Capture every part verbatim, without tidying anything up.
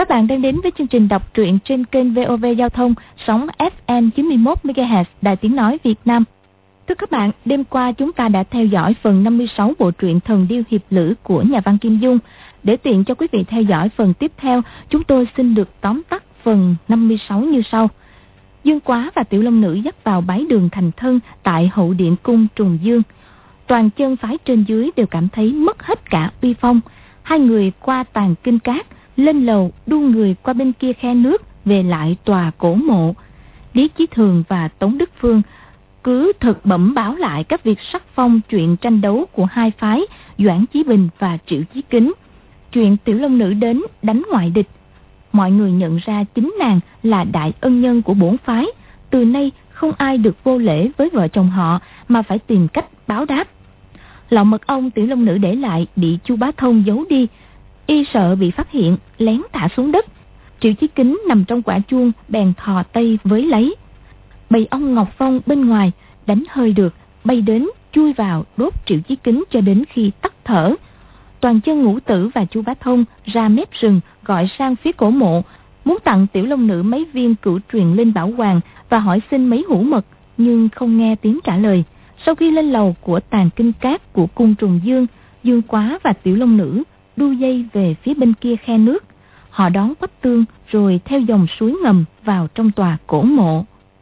Các bạn đang đến với chương trình đọc truyện trên kênh vê o vê Giao thông, sóng ép em chín mươi mốt mê ga héc, Đài Tiếng Nói Việt Nam. Thưa các bạn, đêm qua chúng ta đã theo dõi phần năm mươi sáu bộ truyện Thần Điêu Hiệp Lữ của nhà văn Kim Dung. Để tiện cho quý vị theo dõi phần tiếp theo, chúng tôi xin được tóm tắt phần năm mươi sáu như sau. Dương Quá và Tiểu Long Nữ dắt vào bái đường thành thân tại hậu điện cung Trùng Dương. Toàn chân phái trên dưới đều cảm thấy mất hết cả uy phong. Hai người qua tàn kinh cát, lên lầu đu người qua bên kia khe nước, về lại tòa cổ mộ. Lý Chí Thường và Tống Đức Phương cứ thật bẩm báo lại các việc sắc phong chuyện tranh đấu của hai phái Doãn Chí Bình và Triệu Chí Kính, chuyện Tiểu Long Nữ đến đánh ngoại địch. Mọi người nhận ra chính nàng là đại ân nhân của bổn phái, từ nay không ai được vô lễ với vợ chồng họ mà phải tìm cách báo đáp. Lọ mật ong Tiểu Long Nữ để lại bị Chu Bá Thông giấu đi, y sợ bị phát hiện lén thả xuống đất. Triệu Chí Kính nằm trong quả chuông bèn thò tay với lấy. Bầy ong Ngọc Phong bên ngoài đánh hơi được, bay đến chui vào đốt Triệu Chí Kính cho đến khi tắt thở. Toàn chân Ngũ Tử và Chu Bá Thông ra mép rừng gọi sang phía cổ mộ, muốn tặng Tiểu Long Nữ mấy viên cửu truyền linh bảo hoàng và hỏi xin mấy hũ mật, nhưng không nghe tiếng trả lời. Sau khi lên lầu của tàn kinh cát của cung Trùng Dương, Dương Quá và Tiểu Long Nữ đu dây về phía bên kia khe nước. Họ đón Quách Tương rồi theo dòng suối ngầm vào trong tòa cổ mộ.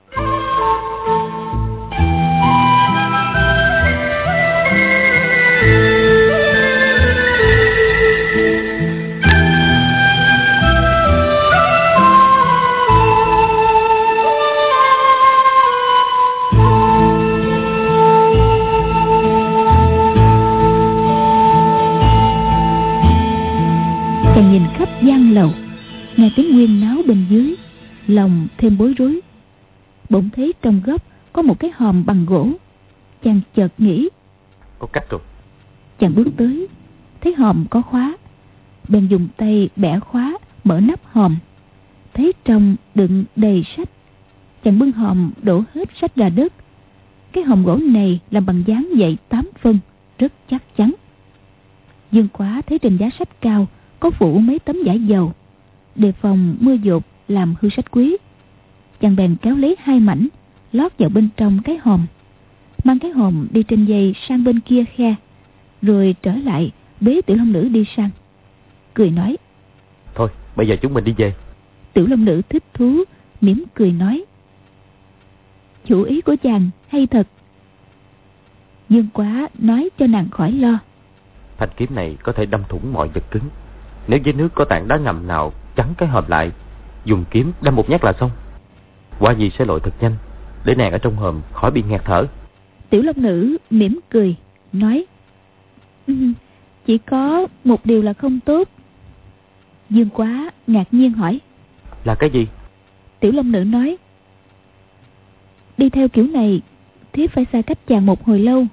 Chàng nhìn khắp gian lầu, nghe tiếng huyên náo bên dưới, lòng thêm bối rối. Bỗng thấy trong góc có một cái hòm bằng gỗ. Chàng chợt nghĩ, có cách rồi. Chàng bước tới, thấy hòm có khóa, bèn dùng tay bẻ khóa, mở nắp hòm, thấy trong đựng đầy sách. Chàng bưng hòm đổ hết sách ra đất. Cái hòm gỗ này làm bằng dáng dãy tám phân, rất chắc chắn. Dương Quá thấy trên giá sách cao có phủ mấy tấm vải dầu, đề phòng mưa dột làm hư sách quý. Chàng bèn kéo lấy hai mảnh, lót vào bên trong cái hòm, mang cái hòm đi trên dây sang bên kia khe, rồi trở lại bế Tiểu Long Nữ đi sang, cười nói: Thôi bây giờ chúng mình đi về. Tiểu Long Nữ thích thú, mỉm cười nói: Chủ ý của chàng hay thật. Dương Quá nói cho nàng khỏi lo. Thanh kiếm này có thể đâm thủng mọi vật cứng. Nếu dưới nước có tảng đá ngầm nào chắn cái hòm lại, dùng kiếm đâm một nhát là xong. Quả gì sẽ lội thật nhanh, để nàng ở trong hòm khỏi bị nghẹt thở. Tiểu Long Nữ mỉm cười nói: Chỉ có một điều là không tốt. Dương Quá ngạc nhiên hỏi: Là cái gì? Tiểu Long Nữ nói: Đi theo kiểu này, thiếp phải xa cách chàng một hồi lâu.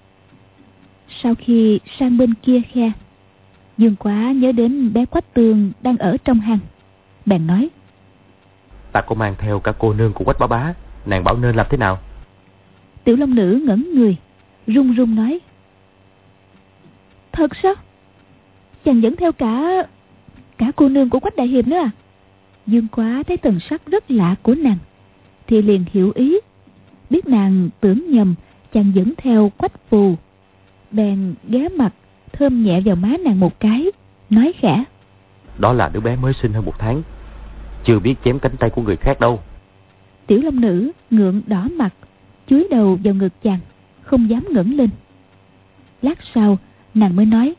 Sau khi sang bên kia khe, Dương Quá nhớ đến bé Quách Tương đang ở trong hang, bèn nói: Ta có mang theo cả cô nương của Quách Bá Bá, nàng bảo nên làm thế nào? Tiểu Long Nữ ngẩn người, run run nói: Thật sao? Chàng dẫn theo cả cả cô nương của Quách Đại Hiệp nữa à? Dương Quá thấy thần sắc rất lạ của nàng thì liền hiểu ý, biết nàng tưởng nhầm chàng dẫn theo Quách Phù, bèn ghé mặt thơm nhẹ vào má nàng một cái, nói khẽ: Đó là đứa bé mới sinh hơn một tháng, chưa biết chém cánh tay của người khác đâu. Tiểu Long Nữ ngượng đỏ mặt, chúi đầu vào ngực chàng, không dám ngẩng lên. Lát sau nàng mới nói: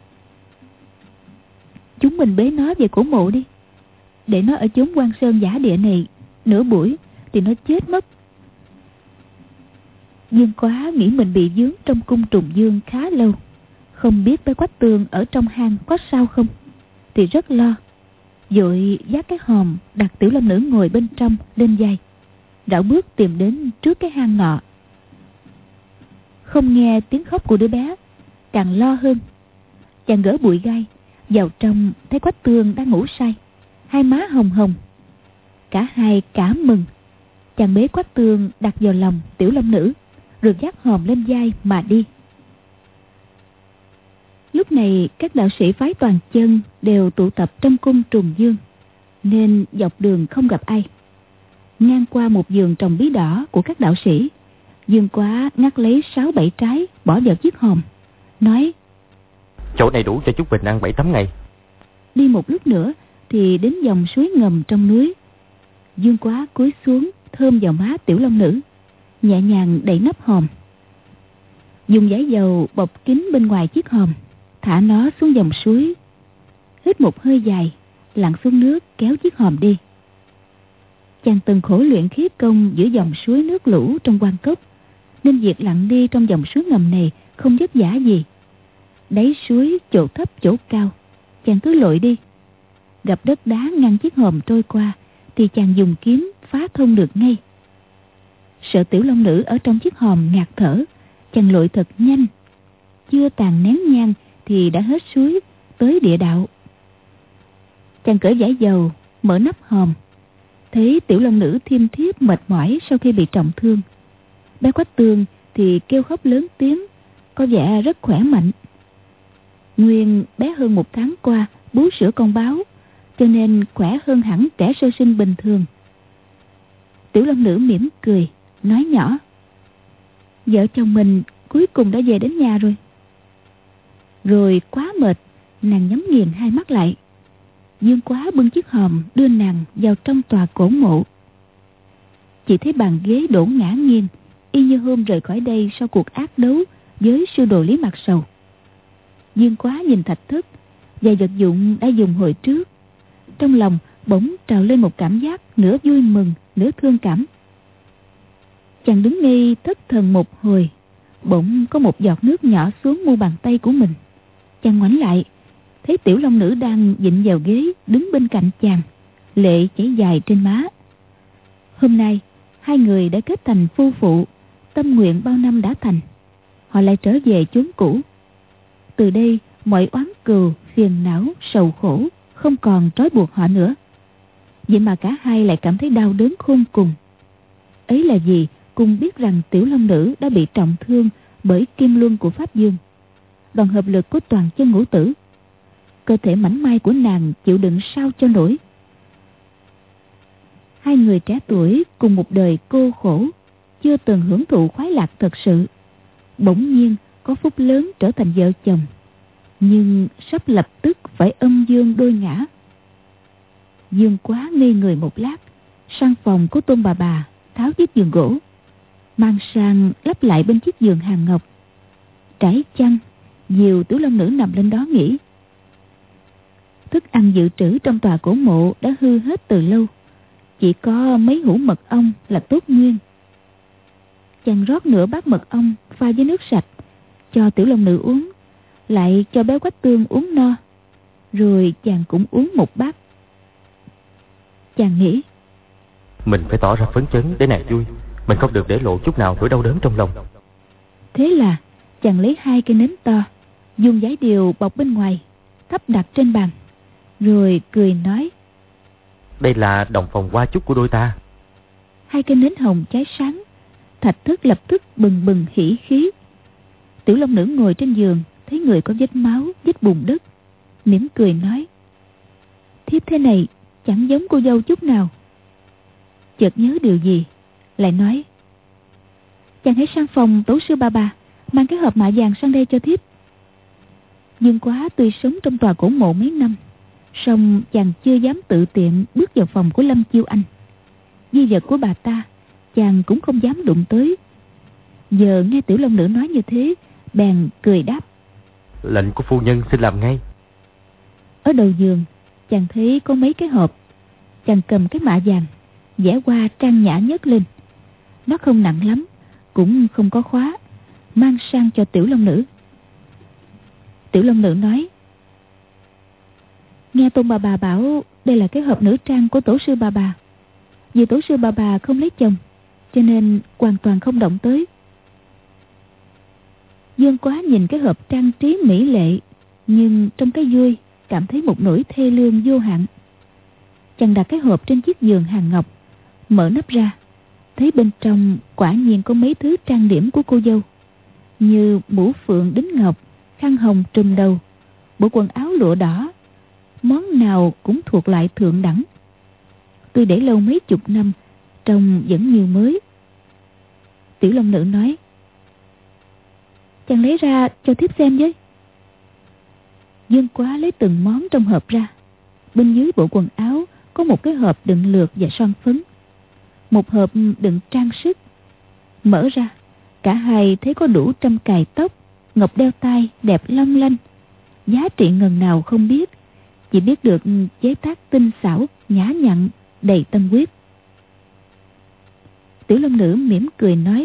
Chúng mình bế nó về cổ mộ đi, để nó ở chốn Quan Sơn giả địa này nửa buổi thì nó chết mất. Dương Quá nghĩ mình bị vướng trong cung Trùng Dương khá lâu, không biết bé Quách Tương ở trong hang có sao không, thì rất lo, vội vác cái hòm đặt Tiểu Long Nữ ngồi bên trong lên vai, rảo bước tìm đến trước cái hang nọ. Không nghe tiếng khóc của đứa bé, càng lo hơn. Chàng gỡ bụi gai vào trong, thấy Quách Tương đang ngủ say, hai má hồng hồng. Cả hai cảm mừng. Chàng bế Quách Tương đặt vào lòng Tiểu Long Nữ, rồi vác hòm lên vai mà đi. Lúc này các đạo sĩ phái Toàn Chân đều tụ tập trong cung Trùng Dương. nên dọc đường không gặp ai. Ngang qua một vườn trồng bí đỏ của các đạo sĩ, Dương Quá ngắt lấy sáu bảy trái bỏ vào chiếc hòm, nói: chỗ này đủ cho chúng mình ăn bảy tám ngày. Đi một lúc nữa thì đến dòng suối ngầm trong núi. Dương Quá cúi xuống thơm vào má Tiểu Long Nữ, nhẹ nhàng đậy nắp hòm, dùng giấy dầu bọc kín bên ngoài chiếc hòm, thả nó xuống dòng suối. Hít một hơi dài, lặn xuống nước kéo chiếc hòm đi. Chàng từng khổ luyện khí công giữa dòng suối nước lũ trong Quan Cốc, nên việc lặn đi trong dòng suối ngầm này không vất vả gì. Đáy suối chỗ thấp chỗ cao, chàng cứ lội đi. Gặp đất đá ngăn chiếc hòm trôi qua thì chàng dùng kiếm phá thông được ngay. Sợ Tiểu Long Nữ ở trong chiếc hòm ngạt thở, chàng lội thật nhanh. Chưa tàn nén nhang thì đã hết suối, tới địa đạo. Chàng cởi vải dầu, mở nắp hòm, thấy Tiểu Long Nữ thiêm thiếp mệt mỏi sau khi bị trọng thương. Bé Quách Tương thì kêu khóc lớn tiếng, có vẻ rất khỏe mạnh. Nguyên bé hơn một tháng qua bú sữa con báo, cho nên khỏe hơn hẳn trẻ sơ sinh bình thường. Tiểu Long Nữ mỉm cười, nói nhỏ: vợ chồng mình cuối cùng đã về đến nhà rồi. Rồi quá mệt, nàng nhắm nghiền hai mắt lại. Dương Quá bưng chiếc hòm đưa nàng vào trong tòa cổ mộ. Chỉ thấy bàn ghế đổ ngả nghiêng, y như hôm rời khỏi đây sau cuộc ác đấu với sư đồ Lý Mạc Sầu. Dương Quá nhìn thạch thất và vật dụng đã dùng hồi trước, trong lòng bỗng trào lên một cảm giác nửa vui mừng nửa thương cảm. Chàng đứng ngây thất thần một hồi, bỗng có một giọt nước nhỏ xuống mu bàn tay của mình. Chàng ngoảnh lại, thấy Tiểu Long Nữ đang vịn vào ghế đứng bên cạnh chàng, lệ chảy dài trên má. Hôm nay hai người đã kết thành phu phụ, tâm nguyện bao năm đã thành. Họ lại trở về chốn cũ. Từ đây mọi oán cừu, phiền não, sầu khổ không còn trói buộc họ nữa. Vậy mà cả hai lại cảm thấy đau đớn khôn cùng. Ấy là vì cùng biết rằng Tiểu Long Nữ đã bị trọng thương bởi kim luân của Pháp Dương, đòn hợp lực của toàn chân ngũ tử. Cơ thể mảnh mai của nàng chịu đựng sao cho nổi. Hai người trẻ tuổi cùng một đời cô khổ, chưa từng hưởng thụ khoái lạc thật sự, bỗng nhiên có phúc lớn trở thành vợ chồng, nhưng sắp lập tức phải âm dương đôi ngã. Dương Quá ngây người một lát, sang phòng của Tôn bà bà tháo chiếc giường gỗ, mang sang lắp lại bên chiếc giường hàng ngọc, trải chăn, dìu Tiểu Long Nữ nằm lên đó nghỉ. Thức ăn dự trữ trong tòa cổ mộ đã hư hết từ lâu, chỉ có mấy hũ mật ong là tốt nguyên. Chàng rót nửa bát mật ong pha với nước sạch cho Tiểu Long Nữ uống, lại cho bé Quách Tương uống no, rồi chàng cũng uống một bát. Chàng nghĩ, mình phải tỏ ra phấn chấn để nàng vui, mình không được để lộ chút nào nỗi đau đớn trong lòng. Thế là chàng lấy hai cây nến to, dùng giấy điều bọc bên ngoài, thắp đặt trên bàn, rồi cười nói: đây là đồng phòng hoa chúc của đôi ta. Hai cây nến hồng cháy sáng, thạch thất lập tức bừng bừng hỉ khí. Tiểu Long Nữ ngồi trên giường, thấy người có vết máu, vết bùn đất, mỉm cười nói: thiếp thế này chẳng giống cô dâu chút nào. Chợt nhớ điều gì, lại nói: chàng hãy sang phòng tổ sư bà bà, mang cái hộp mạ vàng sang đây cho thiếp. Dương Quá tuy sống trong tòa cổ mộ mấy năm, song chàng chưa dám tự tiện bước vào phòng của Lâm Chiêu Anh. Di vật của bà ta chàng cũng không dám đụng tới. Giờ nghe Tiểu Long Nữ nói như thế, bèn cười đáp: lệnh của phu nhân xin làm ngay. Ở đầu giường chàng thấy có mấy cái hộp. Chàng cầm cái mạ vàng, vẽ hoa trang nhã nhất lên. Nó không nặng lắm, cũng không có khóa, mang sang cho Tiểu Long Nữ. Tiểu Long Nữ nói: nghe Tôn bà bà bảo đây là cái hộp nữ trang của tổ sư bà bà. Vì tổ sư bà bà không lấy chồng, cho nên hoàn toàn không động tới. Dương Quá nhìn cái hộp trang trí mỹ lệ, nhưng trong cái vui cảm thấy một nỗi thê lương vô hạn. Chàng đặt cái hộp trên chiếc giường hàng ngọc, mở nắp ra, thấy bên trong quả nhiên có mấy thứ trang điểm của cô dâu, như mũ phượng đính ngọc, khăn hồng trùm đầu, bộ quần áo lụa đỏ, món nào cũng thuộc loại thượng đẳng, Tôi để lâu mấy chục năm, trông vẫn như mới. Tiểu Long Nữ nói: chàng lấy ra cho thiếp xem với. Dương Quá lấy từng món trong hộp ra. Bên dưới bộ quần áo có một cái hộp đựng lược và son phấn, một hộp đựng trang sức. Mở ra, cả hai thấy có đủ trăm cài tóc, ngọc đeo tay đẹp long lanh. Giá trị ngần nào không biết, chỉ biết được chế tác tinh xảo, nhã nhặn, đầy tâm huyết. Tiểu Long Nữ mỉm cười nói: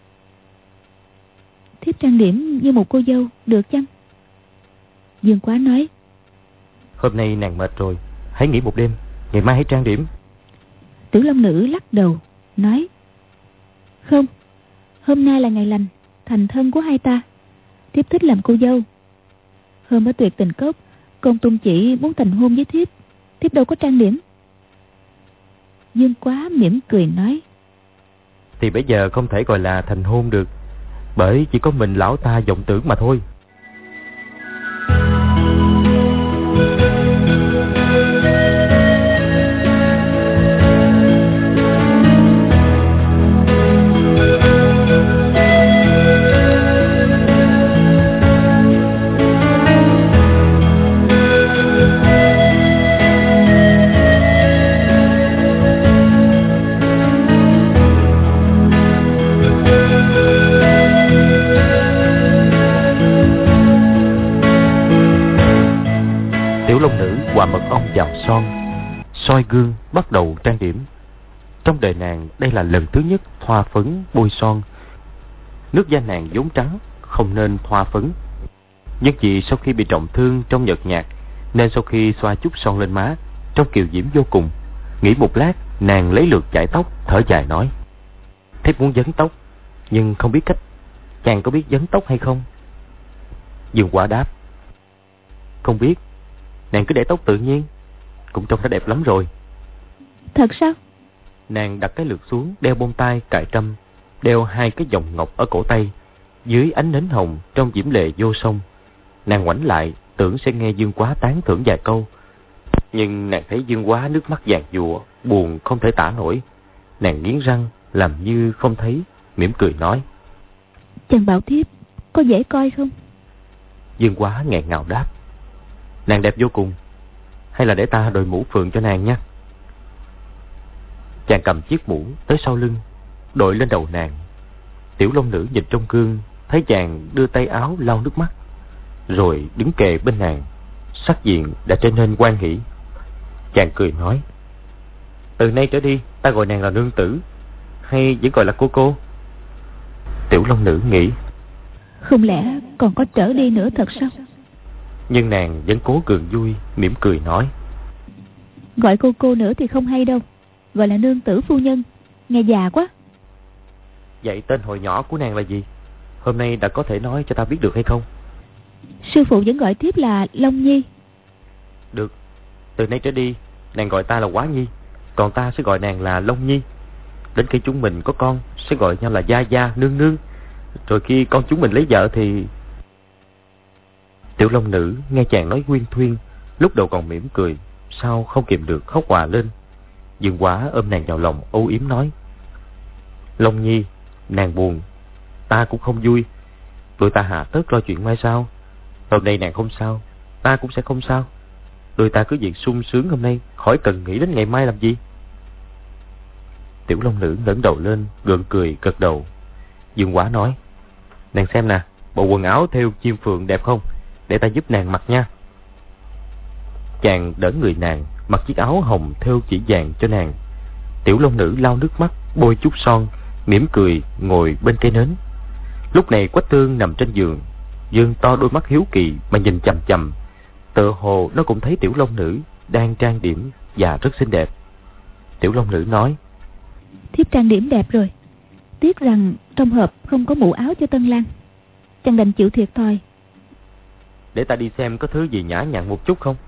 thiếp trang điểm như một cô dâu được chăng? Dương Quá nói: hôm nay nàng mệt rồi, hãy nghỉ một đêm, ngày mai hãy trang điểm. Tiểu Long Nữ lắc đầu nói: không, hôm nay là ngày lành, thành thân của hai ta, thiếp thích làm cô dâu. Hôm ở Tuyệt Tình Cốc, Công Tôn Chỉ muốn thành hôn với thiếp, thiếp đâu có trang điểm. Dương Quá mỉm cười nói: thì bây giờ không thể gọi là thành hôn được, bởi chỉ có mình lão ta vọng tưởng mà thôi. Hòa mật ong vào son, soi gương bắt đầu trang điểm. Trong đời nàng đây là lần thứ nhất thoa phấn bôi son. Nước da nàng vốn trắng, không nên thoa phấn, nhưng vì sau khi bị trọng thương trong nhợt nhạt, nên sau khi xoa chút son lên má, trông kiều diễm vô cùng. Nghĩ một lát, nàng lấy lược chải tóc, thở dài nói: thiếp muốn vấn tóc, nhưng không biết cách, chàng có biết vấn tóc hay không? Dương Quá đáp: không biết, nàng cứ để tóc tự nhiên, cũng trông đã đẹp lắm rồi. Thật sao? Nàng đặt cái lược xuống, đeo bông tai cài trâm, đeo hai cái vòng ngọc ở cổ tay. Dưới ánh nến hồng trong diễm lệ vô song. Nàng ngoảnh lại tưởng sẽ nghe Dương Quá tán thưởng vài câu, nhưng nàng thấy Dương Quá nước mắt vàng dụa, buồn không thể tả nổi. Nàng nghiến răng làm như không thấy, mỉm cười nói: chàng bảo thiếp có dễ coi không? Dương Quá nghẹn ngào đáp: nàng đẹp vô cùng, hay là để ta đội mũ phượng cho nàng nhé. Chàng cầm chiếc mũ tới sau lưng, đội lên đầu nàng. Tiểu Long Nữ nhìn trong gương, thấy chàng đưa tay áo lau nước mắt, rồi đứng kề bên nàng, sắc diện đã trở nên hoan hỷ. Chàng cười nói: từ nay trở đi ta gọi nàng là nương tử, hay vẫn gọi là cô cô? Tiểu Long Nữ nghĩ: không lẽ còn có trở đi nữa thật sao? Nhưng nàng vẫn cố gượng vui, mỉm cười nói: gọi cô cô nữa thì không hay đâu, gọi là nương tử phu nhân, nghe già quá. Vậy tên hồi nhỏ của nàng là gì? Hôm nay đã có thể nói cho ta biết được hay không? Sư phụ vẫn gọi thiếp là Long Nhi. Được, từ nay trở đi nàng gọi ta là Quá Nhi, còn ta sẽ gọi nàng là Long Nhi. Đến khi chúng mình có con sẽ gọi nhau là Gia Gia, Nương Nương. Rồi khi con chúng mình lấy vợ thì... Tiểu Long Nữ nghe chàng nói huyên thuyên, lúc đầu còn mỉm cười, sau không kìm được khóc òa lên. Dương Quá ôm nàng vào lòng âu yếm nói: Long Nhi, nàng buồn, ta cũng không vui. Tụi ta hạ tất lo chuyện mai sau. Hôm nay nàng không sao, ta cũng sẽ không sao. Tụi ta cứ việc sung sướng hôm nay, khỏi cần nghĩ đến ngày mai làm gì. Tiểu Long Nữ ngẩng đầu lên, gượng cười gật đầu. Dương Quá nói: nàng xem nè, bộ quần áo thêu chim phượng đẹp không? Để ta giúp nàng mặc nha. Chàng đỡ người nàng, mặc chiếc áo hồng thêu chỉ vàng cho nàng. Tiểu Long Nữ lau nước mắt, bôi chút son, mỉm cười ngồi bên cây nến. Lúc này Quách Tương nằm trên giường, giương to đôi mắt hiếu kỳ mà nhìn chằm chằm. Tựa hồ nó cũng thấy Tiểu Long Nữ đang trang điểm và rất xinh đẹp. Tiểu Long Nữ nói: thiếp trang điểm đẹp rồi, tiếc rằng trong hộp không có mũ áo cho Tân Lang, chàng đành chịu thiệt thôi. Để ta đi xem có thứ gì nhã nhặn một chút không?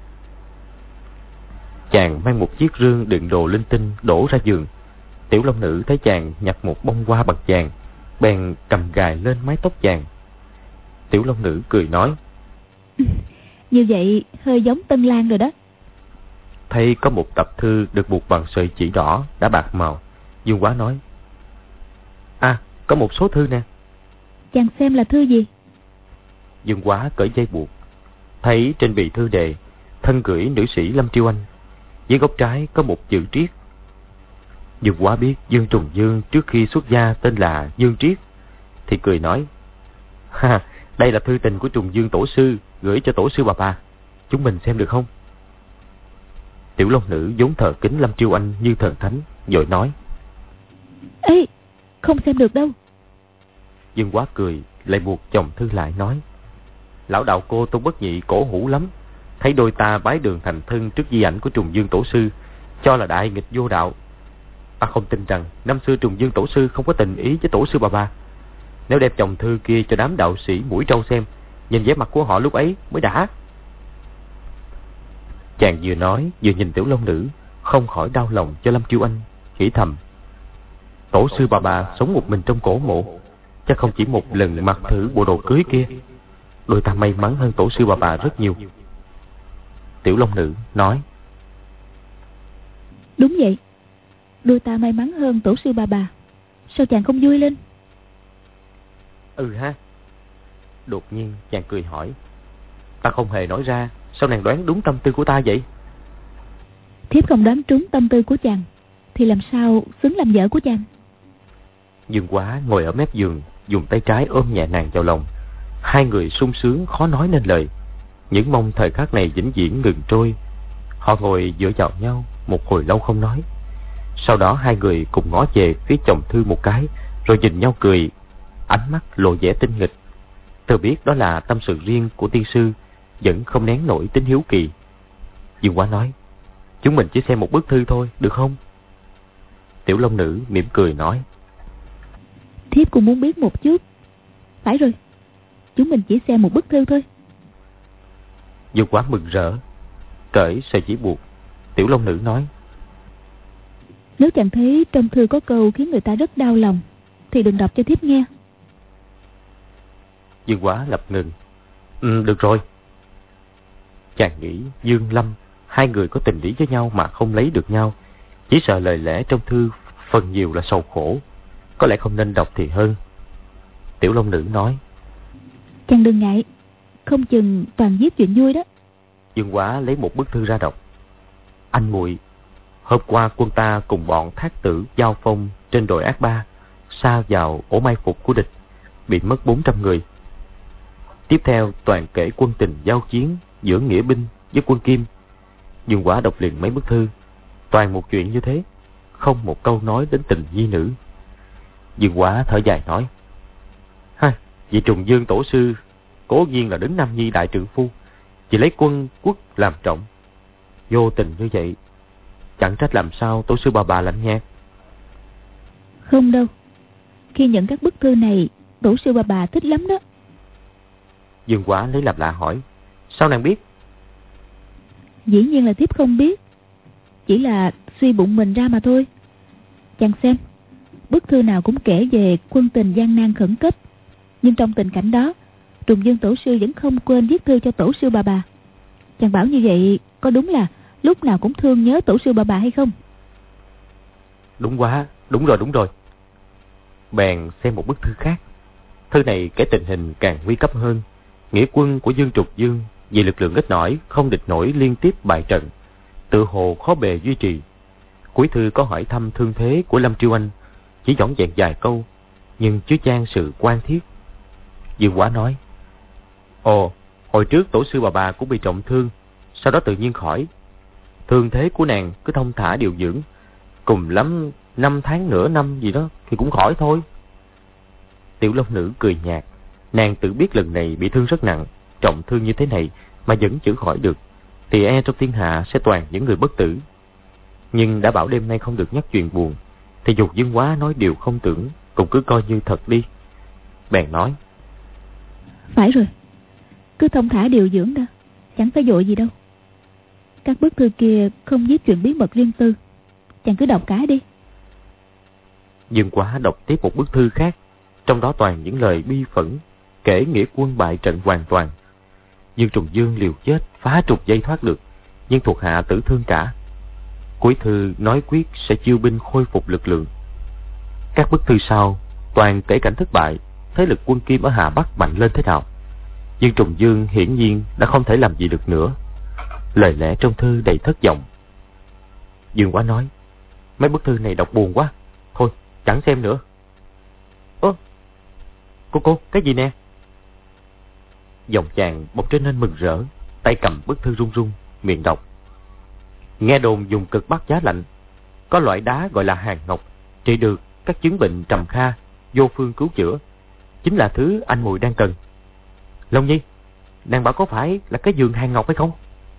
Chàng mang một chiếc rương đựng đồ linh tinh đổ ra giường. Tiểu Long Nữ thấy chàng nhặt một bông hoa bằng vàng, bèn cầm gài lên mái tóc chàng. Tiểu Long Nữ cười nói: như vậy hơi giống Tân Lang rồi đó. thấy có một tập thư được buộc bằng sợi chỉ đỏ đã bạc màu. Dương Quá nói: À, có một số thư nè. Chàng xem là thư gì? Dương Quá cởi dây buộc, thấy trên bì thư đề thân gửi nữ sĩ Lâm Triêu Anh, dưới góc trái có một chữ Triết. Dương Quá biết Dương Trùng Dương trước khi xuất gia tên là Dương Triết, thì cười nói: Ha, đây là thư tình của Trùng Dương tổ sư gửi cho tổ sư bà bà, chúng mình xem được không? Tiểu Long Nữ vốn thờ kính Lâm Triêu Anh như thần thánh, vội nói: Ê, không xem được đâu. Dương Quá cười, lại buộc chồng thư lại nói: Lão đạo cô Tôn Bất Nhị cổ hủ lắm, thấy đôi ta bái đường thành thân trước di ảnh của Trùng Dương tổ sư, cho là đại nghịch vô đạo. Ta không tin rằng năm xưa Trùng Dương tổ sư không có tình ý với tổ sư bà bà. Nếu đem chồng thư kia cho đám đạo sĩ mũi trâu xem, nhìn vẻ mặt của họ lúc ấy mới đã. Chàng vừa nói vừa nhìn Tiểu Long Nữ, không khỏi đau lòng cho Lâm Triêu Anh, nghĩ thầm: Tổ sư bà bà sống một mình trong cổ mộ, chắc không chỉ một lần mặc thử bộ đồ cưới kia. Đôi ta may mắn hơn tổ sư bà bà rất nhiều. Tiểu Long Nữ nói: Đúng vậy, đôi ta may mắn hơn tổ sư bà bà. Sao chàng không vui lên? Ừ ha. Đột nhiên chàng cười hỏi: Ta không hề nói ra, sao nàng đoán đúng tâm tư của ta vậy? Thiếp không đoán trúng tâm tư của chàng, thì làm sao xứng làm vợ của chàng? Dương Quá ngồi ở mép giường, dùng tay trái ôm nhẹ nàng vào lòng. Hai người sung sướng khó nói nên lời. Những mong thời khắc này vĩnh viễn ngừng trôi. Họ ngồi dựa vào nhau một hồi lâu không nói. Sau đó hai người cùng ngó về phía chồng thư một cái, rồi nhìn nhau cười, ánh mắt lộ vẻ tinh nghịch. Tôi biết đó là tâm sự riêng của tiên sư, vẫn không nén nổi tính hiếu kỳ. Dương Quá nói: Chúng mình chỉ xem một bức thư thôi, được không? Tiểu Long Nữ mỉm cười nói: Thiếp cũng muốn biết một chút. Phải rồi, chúng mình chỉ xem một bức thư thôi. Dương Quá mừng rỡ, cởi sợi chỉ buộc. Tiểu Long Nữ nói: Nếu chàng thấy trong thư có câu khiến người ta rất đau lòng, thì đừng đọc cho thiếp nghe. Dương Quá lập ngừng. Ừ, được rồi. Chàng nghĩ Dương Lâm, hai người có tình ý với nhau mà không lấy được nhau, chỉ sợ lời lẽ trong thư phần nhiều là sầu khổ, có lẽ không nên đọc thì hơn. Tiểu Long Nữ nói: Chàng đừng ngại, không chừng toàn viết chuyện vui đó. Dương Quá lấy một bức thư ra đọc: Anh muội, hôm qua quân ta cùng bọn thác tử giao phong trên đồi Ác Ba, sa vào ổ mai phục của địch, bị mất bốn trăm người. Tiếp theo toàn kể quân tình giao chiến giữa nghĩa binh với quân Kim. Dương Quá đọc liền mấy bức thư, toàn một chuyện như thế, không một câu nói đến tình nhi nữ. Dương Quá thở dài nói: Ha, vị Trùng Dương tổ sư cố nhiên là đứng nam nhi đại trượng phu, chỉ lấy quân quốc làm trọng. Vô tình như vậy, chẳng trách làm sao tổ sư bà bà lạnh nhạt. Không đâu, khi nhận các bức thư này, tổ sư bà bà thích lắm đó. Dương Quá lấy làm lạ hỏi: Sao nàng biết? Dĩ nhiên là thiếp không biết, chỉ là suy bụng mình ra mà thôi. Chàng xem, bức thư nào cũng kể về quân tình gian nan khẩn cấp, nhưng trong tình cảnh đó, Trùng Dương tổ sư vẫn không quên viết thư cho tổ sư bà bà. Chàng bảo như vậy có đúng là lúc nào cũng thương nhớ tổ sư bà bà hay không? Đúng quá, đúng rồi, đúng rồi. Bèn xem một bức thư khác. Thư này kể tình hình càng nguy cấp hơn. Nghĩa quân của Dương Trục Dương vì lực lượng ít nổi, không địch nổi liên tiếp bại trận, tự hồ khó bề duy trì. Cuối thư có hỏi thăm thương thế của Lâm Triêu Anh, chỉ dõng dẹn vài câu, nhưng chứa chan sự quan thiết. Dương Quá nói: Ồ, hồi trước tổ sư bà bà cũng bị trọng thương, sau đó tự nhiên khỏi. Thương thế của nàng cứ thông thả điều dưỡng, cùng lắm năm tháng nửa năm gì đó thì cũng khỏi thôi. Tiểu Long Nữ cười nhạt, nàng tự biết lần này bị thương rất nặng, trọng thương như thế này mà vẫn chữa khỏi được, thì e trong thiên hạ sẽ toàn những người bất tử. Nhưng đã bảo đêm nay không được nhắc chuyện buồn, thì dục Dương Quá nói điều không tưởng cũng cứ coi như thật đi. Bèn nói: Phải rồi, cứ thông thả điều dưỡng đó, chẳng phải vội gì đâu. Các bức thư kia không viết chuyện bí mật riêng tư, chàng cứ đọc cái đi. Dương Quá đọc tiếp một bức thư khác, trong đó toàn những lời bi phẫn, kể nghĩa quân bại trận hoàn toàn. Dương Trùng Dương liều chết phá trục dây thoát được, nhưng thuộc hạ tử thương cả. Cuối thư nói quyết sẽ chiêu binh khôi phục lực lượng. Các bức thư sau toàn kể cảnh thất bại, thế lực quân Kim ở Hà Bắc mạnh lên thế nào. Dương Trùng Dương hiển nhiên đã không thể làm gì được nữa. Lời lẽ trong thư đầy thất vọng. Dương Quá nói, mấy bức thư này đọc buồn quá, thôi chẳng xem nữa. Ơ, cô cô, cái gì nè? Giọng chàng bỗng trở nên mừng rỡ, tay cầm bức thư run run, miệng đọc. Nghe đồn dùng cực bắc giá lạnh, có loại đá gọi là hàn ngọc, trị được các chứng bệnh trầm kha, vô phương cứu chữa, chính là thứ anh mùi đang cần. Long Nhi, nàng bảo có phải là cái giường hàn ngọc hay không?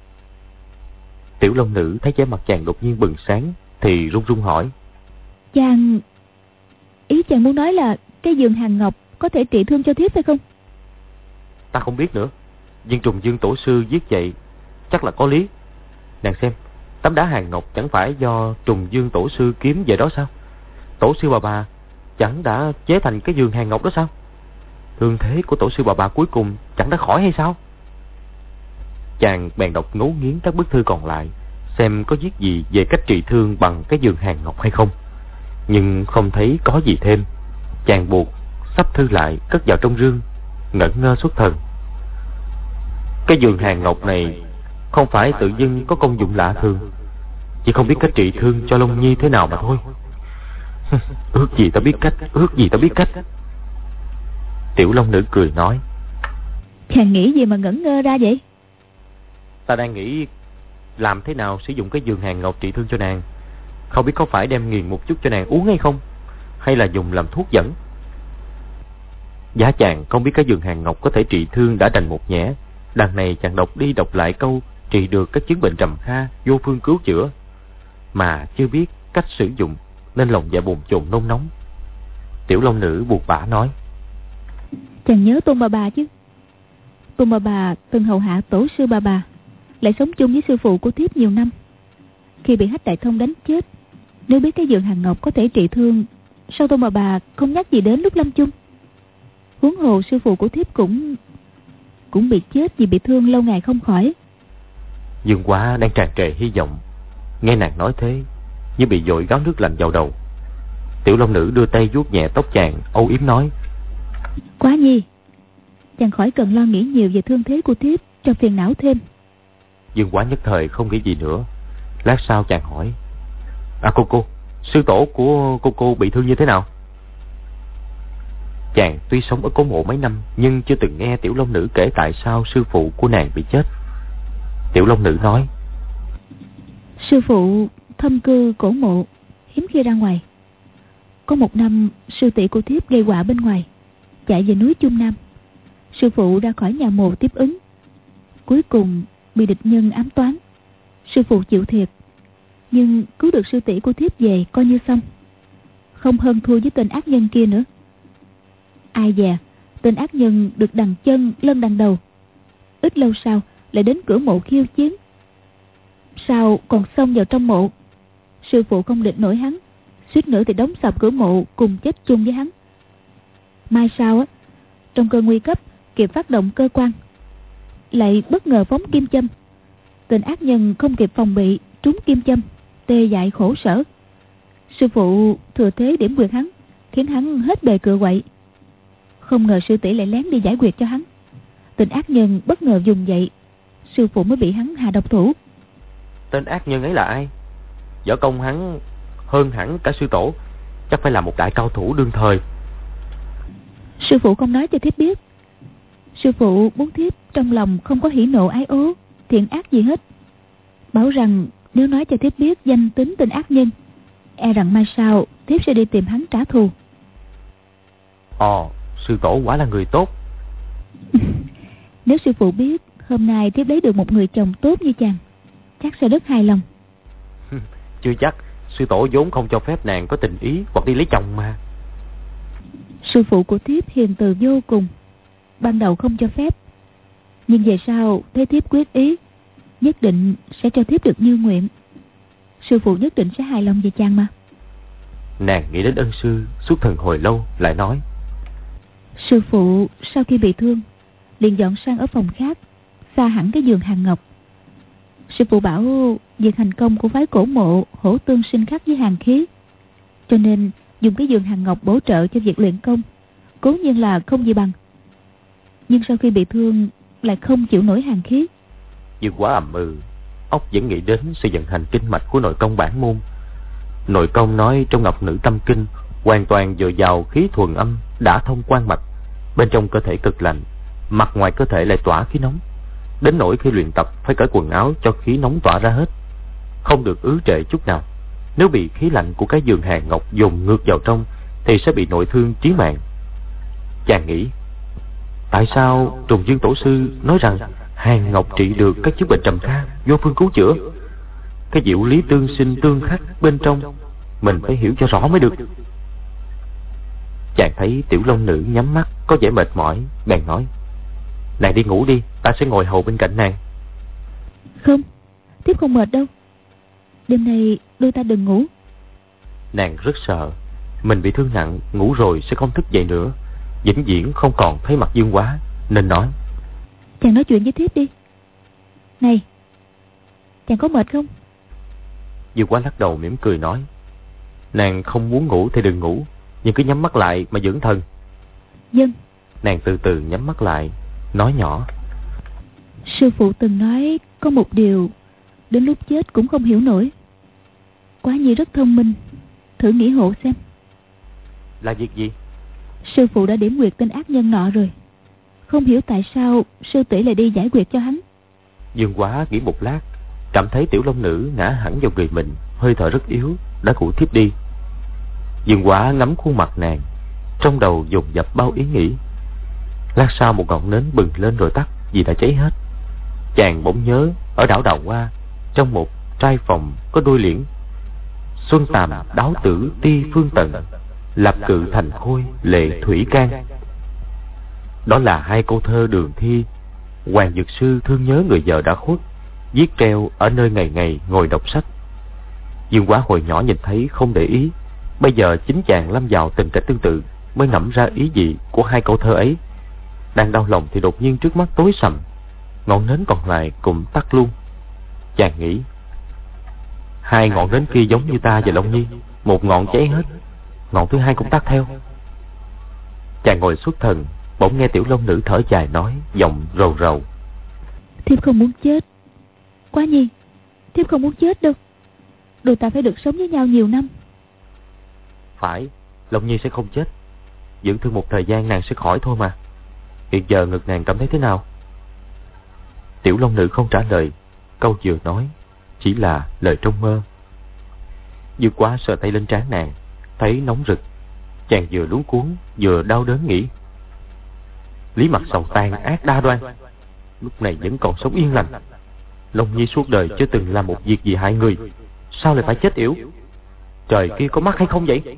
Tiểu Long Nữ thấy vẻ mặt chàng đột nhiên bừng sáng thì run run hỏi. Chàng... Ý chàng muốn nói là cái giường hàn ngọc có thể trị thương cho thiếp phải không? Ta không biết nữa, nhưng Trùng Dương tổ sư viết vậy chắc là có lý. Nàng xem, tấm đá hàn ngọc chẳng phải do Trùng Dương tổ sư kiếm về đó sao? Tổ sư bà bà chẳng đã chế thành cái giường hàn ngọc đó sao? Thương thế của tổ sư bà bà cuối cùng chẳng đã khỏi hay sao? Chàng bèn đọc ngấu nghiến các bức thư còn lại, xem có viết gì về cách trị thương bằng cái giường hàn ngọc hay không. Nhưng không thấy có gì thêm. Chàng buộc sắp thư lại cất vào trong rương, ngẩn ngơ xuất thần. Cái giường hàn ngọc này không phải tự dưng có công dụng lạ thường, chỉ không biết cách trị thương cho Long Nhi thế nào mà thôi. Ước gì ta biết cách, ước gì ta biết cách. Tiểu Long Nữ cười nói. Chàng nghĩ gì mà ngẩn ngơ ra vậy? Ta đang nghĩ làm thế nào sử dụng cái giường hàn ngọc trị thương cho nàng. Không biết có phải đem nghiền một chút cho nàng uống hay không, hay là dùng làm thuốc dẫn. Giá chàng không biết cái giường hàn ngọc có thể trị thương đã đành một nhẽ. Đằng này chàng đọc đi đọc lại câu trị được các chứng bệnh trầm kha, vô phương cứu chữa, mà chưa biết cách sử dụng, nên lòng dạ bồn chồn nôn nóng. Tiểu Long Nữ buộc bã nói. Chàng nhớ Tôn bà bà chứ? Tôn bà bà từng hầu hạ tổ sư bà bà, lại sống chung với sư phụ của thiếp nhiều năm. Khi bị Hách Đại Thông đánh chết, nếu biết cái giường hàn ngọc có thể trị thương, sao Tôn bà bà không nhắc gì đến lúc lâm chung? Huống hồ sư phụ của thiếp cũng cũng bị chết vì bị thương lâu ngày không khỏi. Dương Quá đang tràn trề hy vọng, nghe nàng nói thế như bị dội gáo nước lạnh vào đầu. Tiểu Long Nữ đưa tay vuốt nhẹ tóc chàng, âu yếm nói. Quá Nhi, chàng khỏi cần lo nghĩ nhiều về thương thế của thiếp cho phiền não thêm. Dương Quá nhất thời không nghĩ gì nữa. Lát sau chàng hỏi. À cô cô, sư tổ của cô cô bị thương như thế nào? Chàng tuy sống ở cố mộ mấy năm, nhưng chưa từng nghe Tiểu Long Nữ kể tại sao sư phụ của nàng bị chết. Tiểu Long Nữ nói. Sư phụ thâm cư cổ mộ, hiếm khi ra ngoài. Có một năm sư tỷ của thiếp gây họa bên ngoài, chạy về núi Trung Nam. Sư phụ ra khỏi nhà mồ tiếp ứng, cuối cùng bị địch nhân ám toán. Sư phụ chịu thiệt, nhưng cứu được sư tỷ của thiếp về coi như xong, không hơn thua với tên ác nhân kia nữa. Ai dè, tên ác nhân được đằng chân lân đằng đầu, ít lâu sau lại đến cửa mộ khiêu chiến, sau còn xông vào trong mộ. Sư phụ không địch nổi hắn, suýt nữa thì đóng sập cửa mộ cùng chết chung với hắn. Mai sau á, trong cơn nguy cấp kịp phát động cơ quan, lại bất ngờ phóng kim châm. Tên ác nhân không kịp phòng bị, trúng kim châm, tê dại khổ sở. Sư phụ thừa thế điểm quyệt hắn, khiến hắn hết bề cựa quậy. Không ngờ sư tỷ lại lén đi giải quyết cho hắn. Tên ác nhân bất ngờ dùng vậy, sư phụ mới bị hắn hạ độc thủ. Tên ác nhân ấy là ai? Võ công hắn hơn hẳn cả sư tổ, chắc phải là một đại cao thủ đương thời. Sư phụ không nói cho thiếp biết. Sư phụ muốn thiếp trong lòng không có hỉ nộ ái ố, thiện ác gì hết. Bảo rằng nếu nói cho thiếp biết danh tính tên ác nhân, e rằng mai sau thiếp sẽ đi tìm hắn trả thù. Ồ, sư tổ quả là người tốt. Nếu sư phụ biết hôm nay thiếp lấy được một người chồng tốt như chàng, chắc sẽ rất hài lòng. Chưa chắc, sư tổ vốn không cho phép nàng có tình ý hoặc đi lấy chồng mà. Sư phụ của thiếp hiền từ vô cùng, ban đầu không cho phép, nhưng về sau thấy thiếp quyết ý, nhất định sẽ cho thiếp được như nguyện. Sư phụ nhất định sẽ hài lòng về chàng mà. Nàng nghĩ đến ân sư, suốt thần hồi lâu, lại nói. Sư phụ sau khi bị thương liền dọn sang ở phòng khác, xa hẳn cái giường hàn ngọc. Sư phụ bảo việc hành công của phái Cổ Mộ hổ tương sinh khắc với hàn khí, cho nên dùng cái giường hàn ngọc bổ trợ cho việc luyện công, cố nhiên là không gì bằng. Nhưng sau khi bị thương lại không chịu nổi hàn khí. Dương Quá ầm ừ, óc vẫn nghĩ đến sự vận hành kinh mạch của nội công bản môn. Nội công nói trong Ngọc Nữ Tâm Kinh hoàn toàn dựa vào khí thuần âm đã thông quan mạch, bên trong cơ thể cực lạnh, mặt ngoài cơ thể lại tỏa khí nóng, đến nỗi khi luyện tập phải cởi quần áo cho khí nóng tỏa ra hết, không được ứ trệ chút nào. Nếu bị khí lạnh của cái giường hàn ngọc dồn ngược vào trong thì sẽ bị nội thương chí mạng. Chàng nghĩ, tại sao Trùng Dương Tổ sư nói rằng hàn ngọc trị được các chứng bệnh trầm kha, vô phương cứu chữa? Cái diệu lý tương sinh tương khắc bên trong mình phải hiểu cho rõ mới được. Chàng thấy Tiểu Long Nữ nhắm mắt có vẻ mệt mỏi, bèn nói, nàng đi ngủ đi, ta sẽ ngồi hầu bên cạnh nàng. Không, thiếp không mệt đâu, đêm nay đôi ta đừng ngủ. Nàng rất sợ mình bị thương nặng, ngủ rồi sẽ không thức dậy nữa, vĩnh viễn không còn thấy mặt Dương Quá, nên nói, chàng nói chuyện với thiếp đi. Này, chàng có mệt không? Dương Quá lắc đầu mỉm cười nói, nàng không muốn ngủ thì đừng ngủ, nhưng cứ nhắm mắt lại mà dưỡng thần. Vâng. Nàng từ từ nhắm mắt lại, nói nhỏ, sư phụ từng nói có một điều đến lúc chết cũng không hiểu nổi. Quá Nhi rất thông minh, thử nghĩ hộ xem. Là việc gì? Sư phụ đã điểm quyệt tên ác nhân nọ rồi, không hiểu tại sao sư tỷ lại đi giải quyệt cho hắn. Dương Quá nghĩ một lát, cảm thấy Tiểu Long Nữ ngã hẳn vào người mình, hơi thở rất yếu, đã ngủ thiếp đi. Dương Quá ngắm khuôn mặt nàng, trong đầu dồn dập bao ý nghĩ. Lát sau một ngọn nến bừng lên rồi tắt, vì đã cháy hết. Chàng bỗng nhớ ở đảo Đào Hoa, trong một trai phòng có đôi liễn, xuân tàm đáo tử ti phương tận, lập cự thành khôi lệ thủy can. Đó là hai câu thơ Đường Thi, Hoàng Dược Sư thương nhớ người vợ đã khuất, viết treo ở nơi ngày ngày ngồi đọc sách. Dương Quá hồi nhỏ nhìn thấy không để ý, bây giờ chính chàng lâm vào tình cảnh tương tự mới ngẫm ra ý gì của hai câu thơ ấy. Đang đau lòng thì đột nhiên trước mắt tối sầm, ngọn nến còn lại cũng tắt luôn. Chàng nghĩ, hai ngọn nến kia giống như ta và Long Nhi, một ngọn cháy hết, ngọn thứ hai cũng tắt theo. Chàng ngồi xuất thần, bỗng nghe Tiểu Long Nữ thở dài nói, giọng rầu rầu, thiếp không muốn chết. Quá Nhi, thiếp không muốn chết đâu, đôi ta phải được sống với nhau nhiều năm. Phải, Long Nhi sẽ không chết, dưỡng thương một thời gian nàng sẽ khỏi thôi mà. Hiện giờ ngực nàng cảm thấy thế nào? Tiểu Long Nữ không trả lời, câu vừa nói chỉ là lời trong mơ. Dương Quá sờ tay lên trán nàng, thấy nóng rực. Chàng vừa luống cuống vừa đau đớn nghĩ, Lý Mặt Sầu tàn ác đa đoan, lúc này vẫn còn sống yên lành. Long Nhi suốt đời chưa từng làm một việc gì hại người, sao lại phải chết yểu? Trời kia có mắt hay không vậy?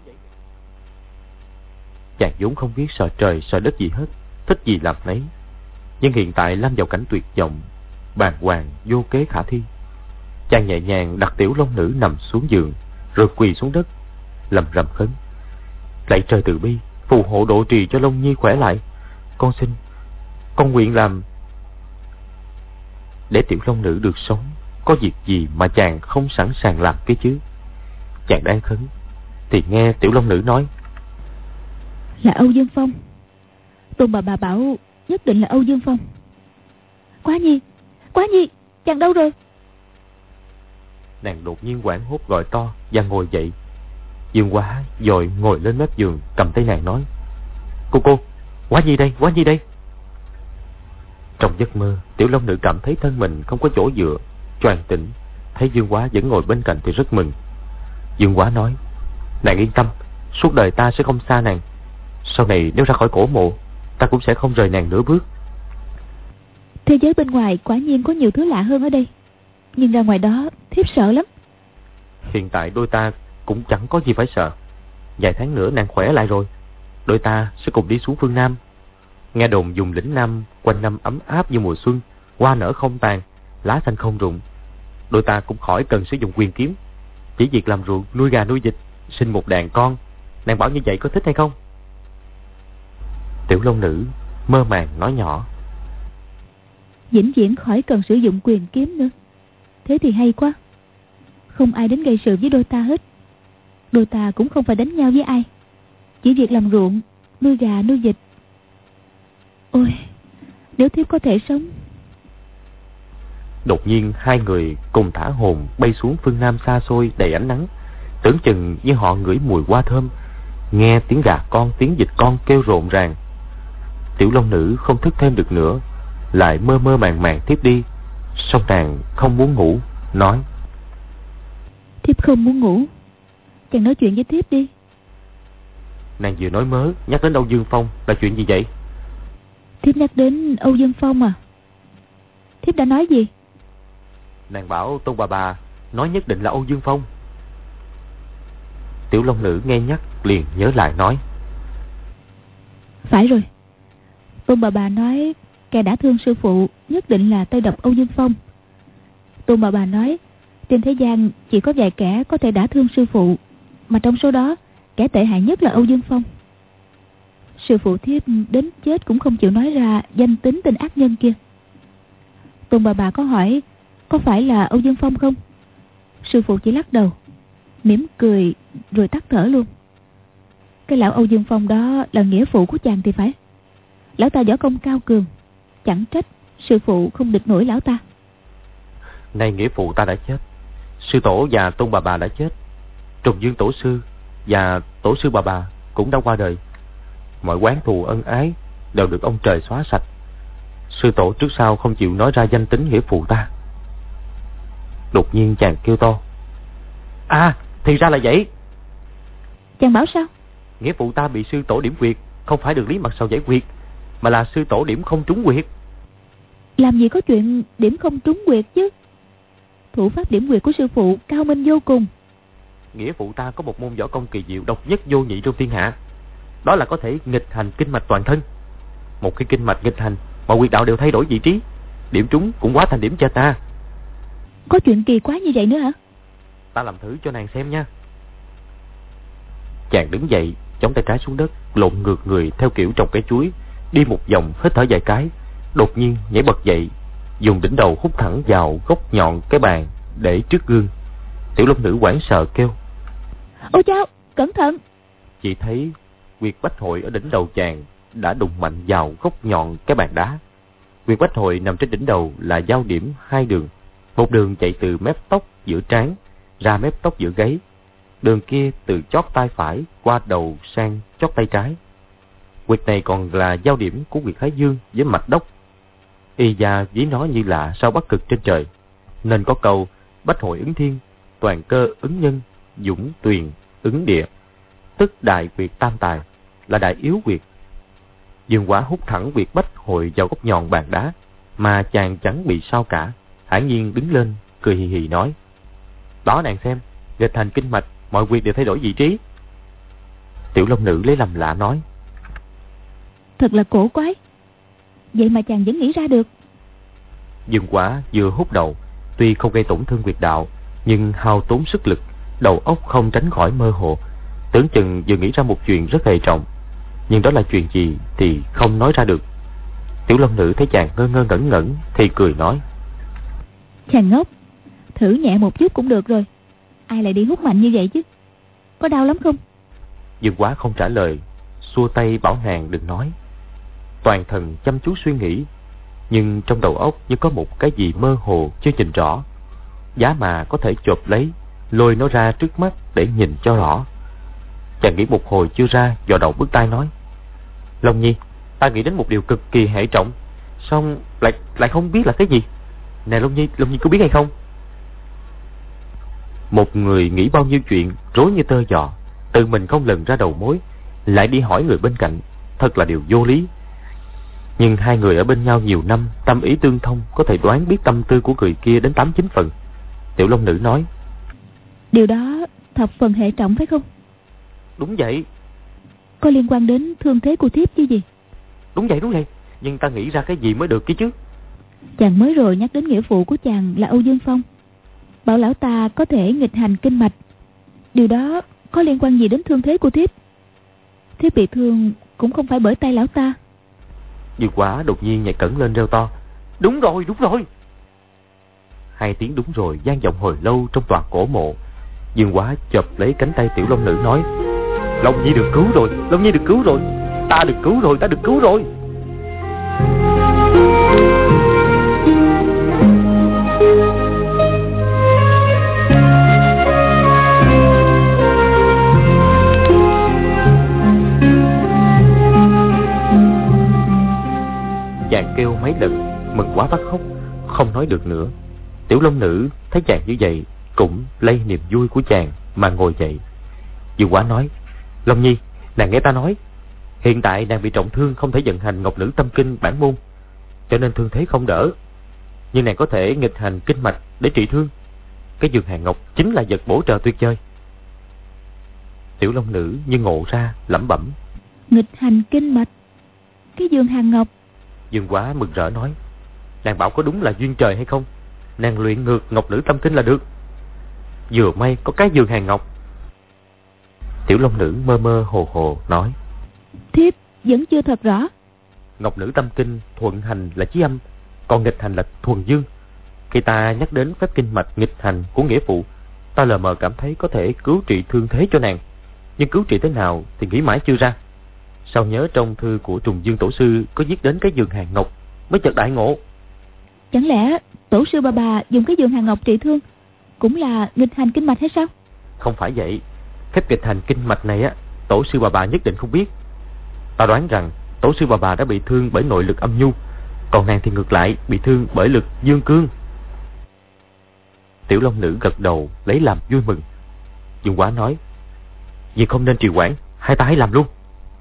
Chàng vốn không biết sợ trời sợ đất gì hết, thích gì làm nấy, nhưng hiện tại lâm vào cảnh tuyệt vọng, bàng hoàng vô kế khả thi. Chàng nhẹ nhàng đặt Tiểu Long Nữ nằm xuống giường, rồi quỳ xuống đất, lầm rầm khấn, lạy trời từ bi, phù hộ độ trì cho Long Nhi khỏe lại. Con xin, con nguyện làm. Để Tiểu Long Nữ được sống, có việc gì mà chàng không sẵn sàng làm cái chứ? Chàng đang khấn thì nghe Tiểu Long Nữ nói, là Âu Dương Phong. Tôn bà bà bảo nhất định là Âu Dương Phong. Quá Nhi, Quá Nhi, chàng đâu rồi? Nàng đột nhiên hoảng hốt gọi to và ngồi dậy. Dương Quá vội ngồi lên mép giường, cầm tay nàng nói, Cô cô, Quá Nhi đây, Quá Nhi đây. Trong giấc mơ, Tiểu Long Nữ cảm thấy thân mình không có chỗ dựa, choàng tỉnh, thấy Dương Quá vẫn ngồi bên cạnh thì rất mừng. Dương Quá nói, nàng yên tâm, suốt đời ta sẽ không xa nàng. Sau này nếu ra khỏi cổ mộ, ta cũng sẽ không rời nàng nửa bước. Thế giới bên ngoài quả nhiên có nhiều thứ lạ hơn ở đây, nhưng ra ngoài đó thiếp sợ lắm. Hiện tại đôi ta cũng chẳng có gì phải sợ. Vài tháng nữa nàng khỏe lại rồi, đôi ta sẽ cùng đi xuống phương Nam. Nghe đồn vùng lĩnh Nam quanh năm ấm áp như mùa xuân, hoa nở không tàn, lá xanh không rụng. Đôi ta cũng khỏi cần sử dụng quyền kiếm, chỉ việc làm ruộng, nuôi gà nuôi vịt, sinh một đàn con. Nàng bảo như vậy có thích hay không? Tiểu Long Nữ mơ màng nói nhỏ, vĩnh viễn khỏi cần sử dụng quyền kiếm nữa. Thế thì hay quá. không ai đến gây sự với đôi ta hết. Đôi ta cũng không phải đánh nhau với ai, chỉ việc làm ruộng, nuôi gà nuôi vịt. Ôi, nếu thiếp có thể sống. Đột nhiên hai người cùng thả hồn bay xuống phương Nam xa xôi đầy ánh nắng. Tưởng chừng như họ ngửi mùi hoa thơm, nghe tiếng gà con, tiếng vịt con kêu rộn ràng. Tiểu Long Nữ không thức thêm được nữa, lại mơ mơ màng màng thiếp đi. Song nàng không muốn ngủ, nói: Thiếp không muốn ngủ, chàng nói chuyện với thiếp đi. Nàng vừa nói mớ nhắc đến Âu Dương Phong, là chuyện gì vậy? Thiếp nhắc đến Âu Dương Phong à? Thiếp đã nói gì? Nàng bảo Tôn bà bà nói nhất định là Âu Dương Phong. Tiểu Long Nữ nghe nhắc liền nhớ lại nói: Phải rồi, Tôn bà bà nói kẻ đã thương sư phụ nhất định là tay độc Âu Dương Phong. Tôn bà bà nói trên thế gian chỉ có vài kẻ có thể đã thương sư phụ, mà trong số đó kẻ tệ hại nhất là Âu Dương Phong. Sư phụ thiếp đến chết cũng không chịu nói ra danh tính tên ác nhân kia. Tôn bà bà có hỏi có phải là Âu Dương Phong không? Sư phụ chỉ lắc đầu, mỉm cười rồi tắt thở luôn. Cái lão Âu Dương Phong đó là nghĩa phụ của chàng thì phải. Lão ta võ công cao cường, chẳng trách sư phụ không địch nổi lão ta. Nay nghĩa phụ ta đã chết, sư tổ và Tôn bà bà đã chết, Trùng Dương tổ sư và tổ sư bà bà cũng đã qua đời. Mọi oán thù ân ái đều được ông trời xóa sạch. Sư tổ trước sau không chịu nói ra danh tính nghĩa phụ ta. Đột nhiên chàng kêu to: À, thì ra là vậy. Chàng bảo sao? Nghĩa phụ ta bị sư tổ điểm quyệt, không phải được Lý Mạc Sầu giải quyệt, mà là sư tổ điểm không trúng quyệt. Làm gì có chuyện điểm không trúng quyệt chứ. Thủ pháp điểm quyệt của sư phụ cao minh vô cùng. Nghĩa phụ ta có một môn võ công kỳ diệu độc nhất vô nhị trong thiên hạ, đó là có thể nghịch hành kinh mạch toàn thân. Một cái kinh mạch nghịch hành, mọi huyệt đạo đều thay đổi vị trí, điểm trúng cũng hóa thành điểm cho ta. Có chuyện kỳ quái như vậy nữa hả? Ta làm thử cho nàng xem nha. Chàng đứng dậy, chống tay trái xuống đất, lộn ngược người theo kiểu trồng cây chuối, đi một vòng hít thở vài cái, đột nhiên nhảy bật dậy, dùng đỉnh đầu hút thẳng vào góc nhọn cái bàn để trước gương. Tiểu Long Nữ hoảng sợ kêu: Ôi chao, cẩn thận! Chỉ thấy huyệt bách hội ở đỉnh đầu chàng đã đụng mạnh vào góc nhọn cái bàn đá. Huyệt bách hội nằm trên đỉnh đầu là giao điểm hai đường, một đường chạy từ mép tóc giữa trán ra mép tóc giữa gáy, đường kia từ chót tay phải qua đầu sang chót tay trái. Huyệt này còn là giao điểm của huyệt thái dương với mạch đốc. Y gia ví nó như là sao Bắc Cực trên trời, nên có câu bách hội ứng thiên, toàn cơ ứng nhân, dũng tuyền ứng địa, tức đại huyệt tam tài, là đại yếu huyệt. Dương Quá hút thẳng huyệt bách hội vào góc nhọn bàn đá, mà chàng chẳng bị sao cả, hãn nhiên đứng lên cười hì hì nói: Đó nàng xem, nghịch hành kinh mạch, mọi huyệt đều thay đổi vị trí. Tiểu Long Nữ lấy làm lạ nói: Thật là cổ quái, vậy mà chàng vẫn nghĩ ra được. Dương Quá vừa hút đầu, tuy không gây tổn thương huyệt đạo, nhưng hao tốn sức lực, đầu óc không tránh khỏi mơ hồ, tưởng chừng vừa nghĩ ra một chuyện rất hệ trọng, nhưng đó là chuyện gì thì không nói ra được. Tiểu Long Nữ thấy chàng ngơ ngơ ngẩn ngẩn thì cười nói: Chàng ngốc, thử nhẹ một chút cũng được rồi, ai lại đi hút mạnh như vậy chứ, có đau lắm không? Dương Quá không trả lời, xua tay bảo nàng đừng nói. Toàn thần chăm chú suy nghĩ, nhưng trong đầu óc như có một cái gì mơ hồ chưa nhìn rõ, giá mà có thể chộp lấy, lôi nó ra trước mắt để nhìn cho rõ. Chàng nghĩ một hồi chưa ra, dò đầu bước tay nói: Long Nhi, ta nghĩ đến một điều cực kỳ hệ trọng, xong lại lại không biết là cái gì. Nè Long Nhi, Long Nhi có biết hay không? Một người nghĩ bao nhiêu chuyện rối như tơ giò, tự mình không lần ra đầu mối, lại đi hỏi người bên cạnh, thật là điều vô lý. Nhưng hai người ở bên nhau nhiều năm, tâm ý tương thông, có thể đoán biết tâm tư của người kia đến tám chín phần. Tiểu Long Nữ nói: Điều đó thập phần hệ trọng phải không? Đúng vậy. Có liên quan đến thương thế của thiếp chứ gì? Đúng vậy, đúng vậy. Nhưng ta nghĩ ra cái gì mới được kia chứ. Chàng mới rồi nhắc đến nghĩa phụ của chàng là Âu Dương Phong, bảo lão ta có thể nghịch hành kinh mạch. Điều đó có liên quan gì đến thương thế của thiếp? Thiếp bị thương cũng không phải bởi tay lão ta. Dương Quá đột nhiên nhảy cẫng lên reo to: Đúng rồi, đúng rồi. Hai tiếng đúng rồi vang vọng hồi lâu trong tòa cổ mộ. Dương Quá chộp lấy cánh tay Tiểu Long Nữ nói: Long Nhi được cứu rồi, Long Nhi được cứu rồi, ta được cứu rồi, ta được cứu rồi. Chàng kêu mấy lần, mừng quá phát khóc, không nói được nữa. Tiểu Long Nữ thấy chàng như vậy cũng lây niềm vui của chàng mà ngồi dậy. Dương Quá nói: Long Nhi, nàng nghe ta nói, hiện tại nàng bị trọng thương, không thể vận hành Ngọc Nữ Tâm Kinh bản môn, cho nên thương thế không đỡ. Nhưng nàng có thể nghịch hành kinh mạch để trị thương. Cái giường hàng ngọc chính là vật bổ trợ tuyệt vời. Tiểu Long Nữ như ngộ ra, lẩm bẩm: Nghịch hành kinh mạch, cái giường hàng ngọc. Dương Quá mừng rỡ nói: Nàng bảo có đúng là duyên trời hay không? Nàng luyện ngược Ngọc Nữ Tâm Kinh là được. Vừa may có cái giường hàng ngọc. Tiểu Long Nữ mơ mơ hồ hồ nói: Thiếp vẫn chưa thật rõ. Ngọc Nữ Tâm Kinh thuận hành là chí âm, còn nghịch hành là thuần dương. Khi ta nhắc đến phép kinh mạch nghịch hành của nghĩa phụ, ta lờ mờ cảm thấy có thể cứu trị thương thế cho nàng. Nhưng cứu trị thế nào thì nghĩ mãi chưa ra. Sao nhớ trong thư của Trùng Dương Tổ sư có viết đến cái giường hàng ngọc, mới chợt đại ngộ. Chẳng lẽ tổ sư bà bà dùng cái giường hàng ngọc trị thương cũng là nghịch hành kinh mạch hay sao? Không phải vậy. Phép nghịch hành kinh mạch này á, tổ sư bà bà nhất định không biết. Ta đoán rằng tổ sư bà bà đã bị thương bởi nội lực âm nhu, còn nàng thì ngược lại bị thương bởi lực dương cương. Tiểu Long Nữ gật đầu lấy làm vui mừng. Dương Quá nói: Vì không nên trì hoãn, hai ta hãy làm luôn.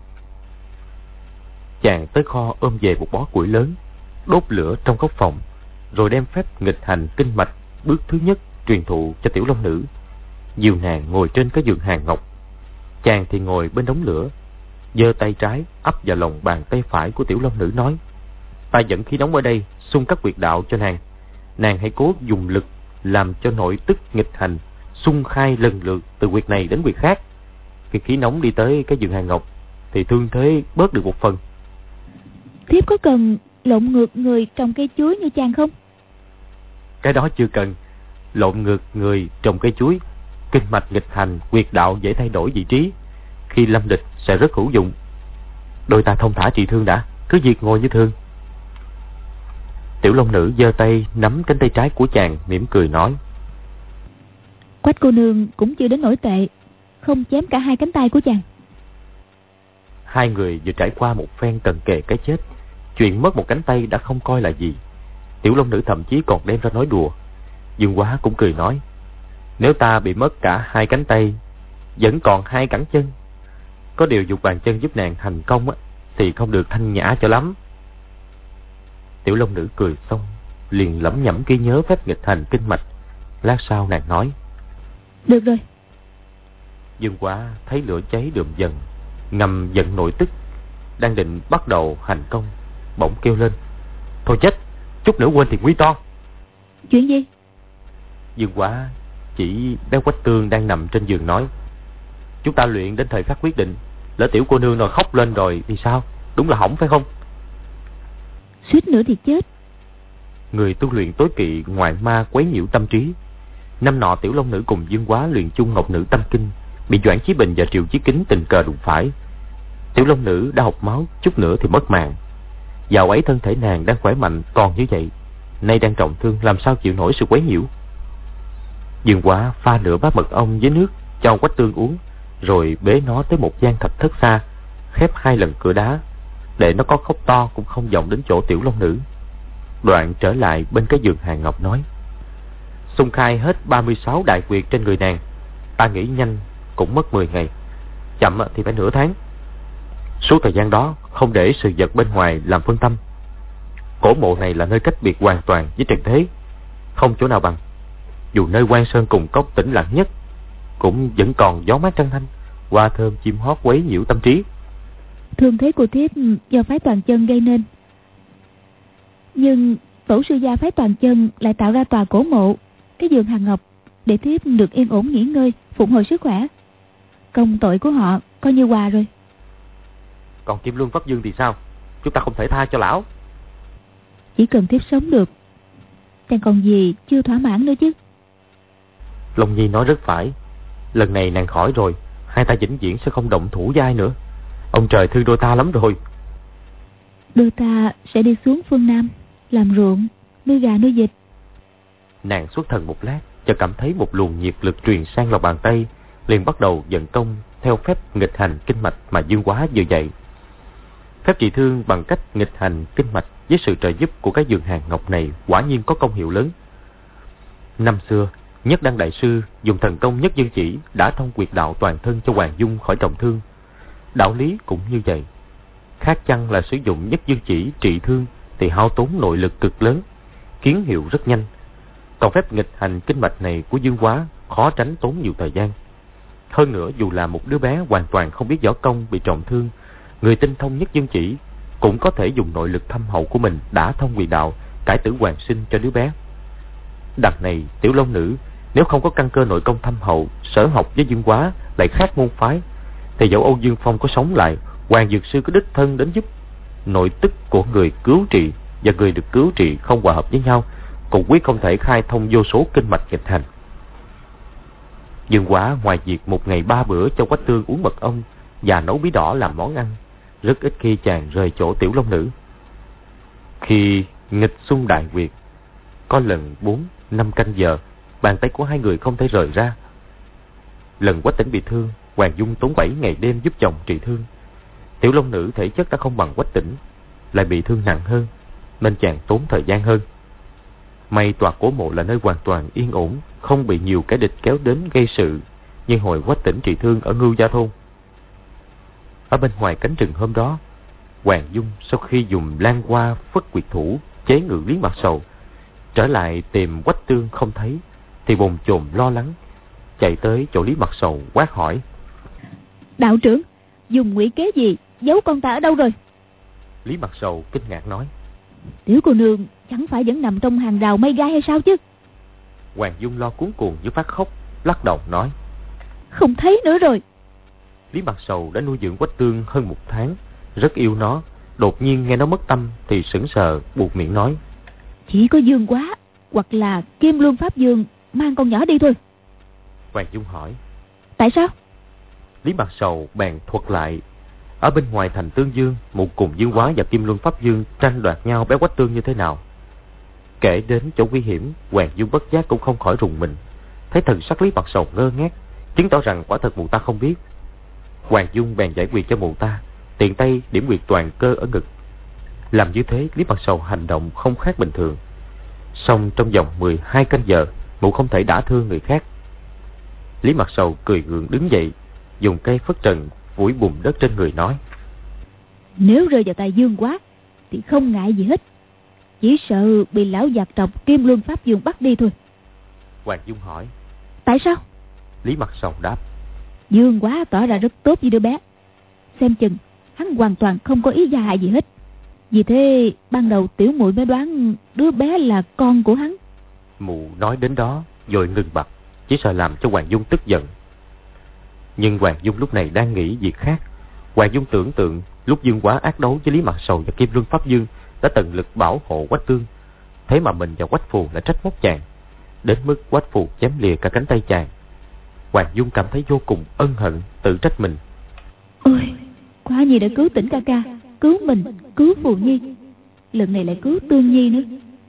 Chàng tới kho ôm về một bó củi lớn, đốt lửa trong góc phòng, rồi đem phép nghịch hành kinh mạch bước thứ nhất truyền thụ cho Tiểu Long Nữ. Dìu nàng ngồi trên cái giường hàng ngọc, chàng thì ngồi bên đống lửa, giơ tay trái ắp vào lòng bàn tay phải của Tiểu Long Nữ nói: Ta dẫn khí nóng ở đây xung các huyệt đạo cho nàng, nàng hãy cố dùng lực làm cho nội tức nghịch hành xung khai lần lượt từ huyệt này đến huyệt khác. Khi khí nóng đi tới cái giường hàng ngọc thì thương thế bớt được một phần. Thiếp có cần lộn ngược người trồng cây chuối như chàng không? Cái đó chưa cần. Lộn ngược người trồng cây chuối, kinh mạch nghịch hành, huyệt đạo dễ thay đổi vị trí, khi lâm địch sẽ rất hữu dụng. Đôi ta thông thả trị thương đã, cứ việc ngồi như thường. Tiểu Long Nữ giơ tay nắm cánh tay trái của chàng, mỉm cười nói: Quách cô nương cũng chưa đến nổi tệ, không chém cả hai cánh tay của chàng. Hai người vừa trải qua một phen cận kề cái chết, chuyện mất một cánh tay đã không coi là gì. Tiểu Long Nữ thậm chí còn đem ra nói đùa. Dương Quá cũng cười nói: Nếu ta bị mất cả hai cánh tay, vẫn còn hai cẳng chân, có điều dục bàn chân giúp nàng thành công á, thì không được thanh nhã cho lắm. Tiểu Long Nữ cười xong liền lẩm nhẩm ghi nhớ phép nghịch hành kinh mạch. Lát sau nàng nói: Được rồi. Dương Quá thấy lửa cháy đượm dần, ngầm giận nội tức, đang định bắt đầu hành công, bỗng kêu lên: Thôi chết, chút nữa quên thì nguy to. Chuyện gì? Dương Quá chỉ bé Quách Tương đang nằm trên giường nói: Chúng ta luyện đến thời khắc quyết định, lỡ tiểu cô nương rồi khóc lên rồi thì sao? Đúng là hỏng phải không? Suýt nữa thì chết. Người tu luyện tối kỵ ngoại ma quấy nhiễu tâm trí. Năm nọ Tiểu Long Nữ cùng Dương Quá luyện chung Ngọc Nữ Tâm Kinh, bị Doãn Chí Bình và Triệu Chí Kính tình cờ đụng phải. Tiểu Long Nữ đã học máu, chút nữa thì mất mạng. Dạo ấy thân thể nàng đang khỏe mạnh còn như vậy, nay đang trọng thương, làm sao chịu nổi sự quấy nhiễu. Dương Quá pha nửa bát mật ong với nước cho Quách Tương uống, rồi bế nó tới một gian thạch thất xa, khép hai lần cửa đá, để nó có khóc to cũng không vọng đến chỗ Tiểu Long Nữ. Đoạn trở lại bên cái giường hàng ngọc nói: Xung khai hết ba mươi sáu đại quyệt trên người nàng, ta nghĩ nhanh cũng mất mười ngày, chậm thì phải nửa tháng. Suốt thời gian đó không để sự vật bên ngoài làm phân tâm. Cổ mộ này là nơi cách biệt hoàn toàn với trần thế, không chỗ nào bằng. Dù nơi Quan Sơn cùng cốc tĩnh lặng nhất, cũng vẫn còn gió mát trăng thanh, hoa thơm chim hót quấy nhiễu tâm trí. Thương thế của thiếp do phái Toàn Chân gây nên, nhưng tổ sư gia phái Toàn Chân lại tạo ra tòa cổ mộ, cái giường hàng ngọc, để thiếp được yên ổn nghỉ ngơi, phục hồi sức khỏe. Công tội của họ coi như hòa rồi. Còn Kim Luân Pháp Dương thì sao? Chúng ta không thể tha cho lão. Chỉ cần thiếp sống được, Chẳng còn gì chưa thỏa mãn nữa chứ. Long Nhi nói rất phải. Lần này nàng khỏi rồi, hai ta vĩnh viễn sẽ không động thủ với ai nữa. Ông trời thương đôi ta lắm rồi. Đôi ta sẽ đi xuống phương Nam, làm ruộng, nuôi gà nuôi vịt. Nàng xuất thần một lát, chợt cảm thấy một luồng nhiệt lực truyền sang lòng bàn tay, liền bắt đầu vận công theo phép nghịch hành kinh mạch mà Dương Quá vừa dạy. Phép trị thương bằng cách nghịch hành kinh mạch với sự trợ giúp của cái giường hàng ngọc này quả nhiên có công hiệu lớn. Năm xưa, Nhất Đăng đại sư dùng thần công Nhất Dương Chỉ đã thông quyệt đạo toàn thân cho Hoàng Dung khỏi trọng thương. Đạo lý cũng như vậy. Khác chăng là sử dụng Nhất Dương Chỉ trị thương thì hao tốn nội lực cực lớn, kiến hiệu rất nhanh. Còn phép nghịch hành kinh mạch này của Dương Quá khó tránh tốn nhiều thời gian. Hơn nữa, dù là một đứa bé hoàn toàn không biết võ công bị trọng thương, người tinh thông Nhất Dương Chỉ cũng có thể dùng nội lực thâm hậu của mình đã thông quyệt đạo, cải tử hoàn sinh cho đứa bé. Đằng này, Tiểu Long Nữ nếu không có căn cơ nội công thâm hậu, sở học với Dương Quá lại khác môn phái, thì dẫu Âu Dương Phong có sống lại, Hoàng Dược Sư có đích thân đến giúp, nội tức của người cứu trị và người được cứu trị không hòa hợp với nhau, cũng quyết không thể khai thông vô số kinh mạch nghịch hành. Dương Quá ngoài việc một ngày ba bữa cho Quách Tương uống mật ong và nấu bí đỏ làm món ăn, rất ít khi chàng rời chỗ Tiểu Long Nữ. Khi nghịch xung đại quyệt, có lần bốn năm canh giờ, bàn tay của hai người không thể rời ra. Lần Quách Tĩnh bị thương, Hoàng Dung tốn bảy ngày đêm giúp chồng trị thương. Tiểu Long Nữ thể chất đã không bằng Quách Tĩnh, lại bị thương nặng hơn, nên chàng tốn thời gian hơn. May tòa Cổ Mộ là nơi hoàn toàn yên ổn, không bị nhiều kẻ địch kéo đến gây sự, nhưng hồi Quách Tĩnh trị thương ở Ngưu Gia Thôn. Ở bên ngoài cánh rừng hôm đó, Hoàng Dung sau khi dùng lan hoa phất quyệt thủ chế ngự Lý Mạc Sầu, trở lại tìm Quách Tương không thấy, thì bồn chồn lo lắng, chạy tới chỗ Lý Mạc Sầu quát hỏi: Đạo trưởng, dùng ngụy kế gì giấu con ta ở đâu rồi? Lý Mạc Sầu kinh ngạc nói: Tiểu cô nương chẳng phải vẫn nằm trong hàng rào mây gai hay sao chứ? Hoàng Dung lo cuống cuồng như phát khóc, lắc đầu nói: Không thấy nữa rồi. Lý Mạc Sầu đã nuôi dưỡng Quách Tương hơn một tháng, rất yêu nó, đột nhiên nghe nó mất tâm thì sững sờ, buột miệng nói: Chỉ có Dương Quá hoặc là Kim Luân Pháp Dương mang con nhỏ đi thôi. Hoàng Dung hỏi: Tại sao? Lý Mạc Sầu bèn thuật lại. Ở bên ngoài thành Tương Dương, một cùng Dương Quá và Kim Luân Pháp Dương tranh đoạt nhau bé Quách Tương như thế nào. Kể đến chỗ nguy hiểm, Hoàng Dung bất giác cũng không khỏi rùng mình, thấy thần sắc Lý Mạc Sầu ngơ ngác, chứng tỏ rằng quả thật mụ ta không biết. Hoàng Dung bèn giải quyết cho mụ ta, tiện tay điểm huyệt toàn cơ ở ngực. Làm như thế, Lý Mạc Sầu hành động không khác bình thường. Song trong vòng mười hai canh giờ, mụ không thể đả thương người khác. Lý Mạc Sầu cười gượng đứng dậy, dùng cây phất trần phủi bùn đất trên người nói: Nếu rơi vào tay Dương Quá thì không ngại gì hết, chỉ sợ bị lão giặc tộc Kim Luân Pháp Dương bắt đi thôi. Hoàng Dung hỏi: Tại sao? Lý Mạc Sầu đáp: Dương Quá tỏ ra rất tốt với đứa bé, xem chừng hắn hoàn toàn không có ý gia hại gì hết. Vì thế ban đầu tiểu muội mới đoán đứa bé là con của hắn. Mụ nói đến đó rồi ngừng bặt, chỉ sợ làm cho Hoàng Dung tức giận. Nhưng Hoàng Dung lúc này đang nghĩ việc khác. Hoàng Dung tưởng tượng lúc Dương Quá ác đấu với Lý Mạc Sầu và Kim Luân Pháp Dương đã tận lực bảo hộ Quách Tương, thế mà mình và Quách Phù lại trách móc chàng, đến mức Quách Phù chém lìa cả cánh tay chàng. Hoàng Dung cảm thấy vô cùng ân hận, tự trách mình. Ôi, Quá Nhi đã cứu Tĩnh ca ca, cứu mình, cứu Phù Nhi, lần này lại cứu Tương Nhi nữa.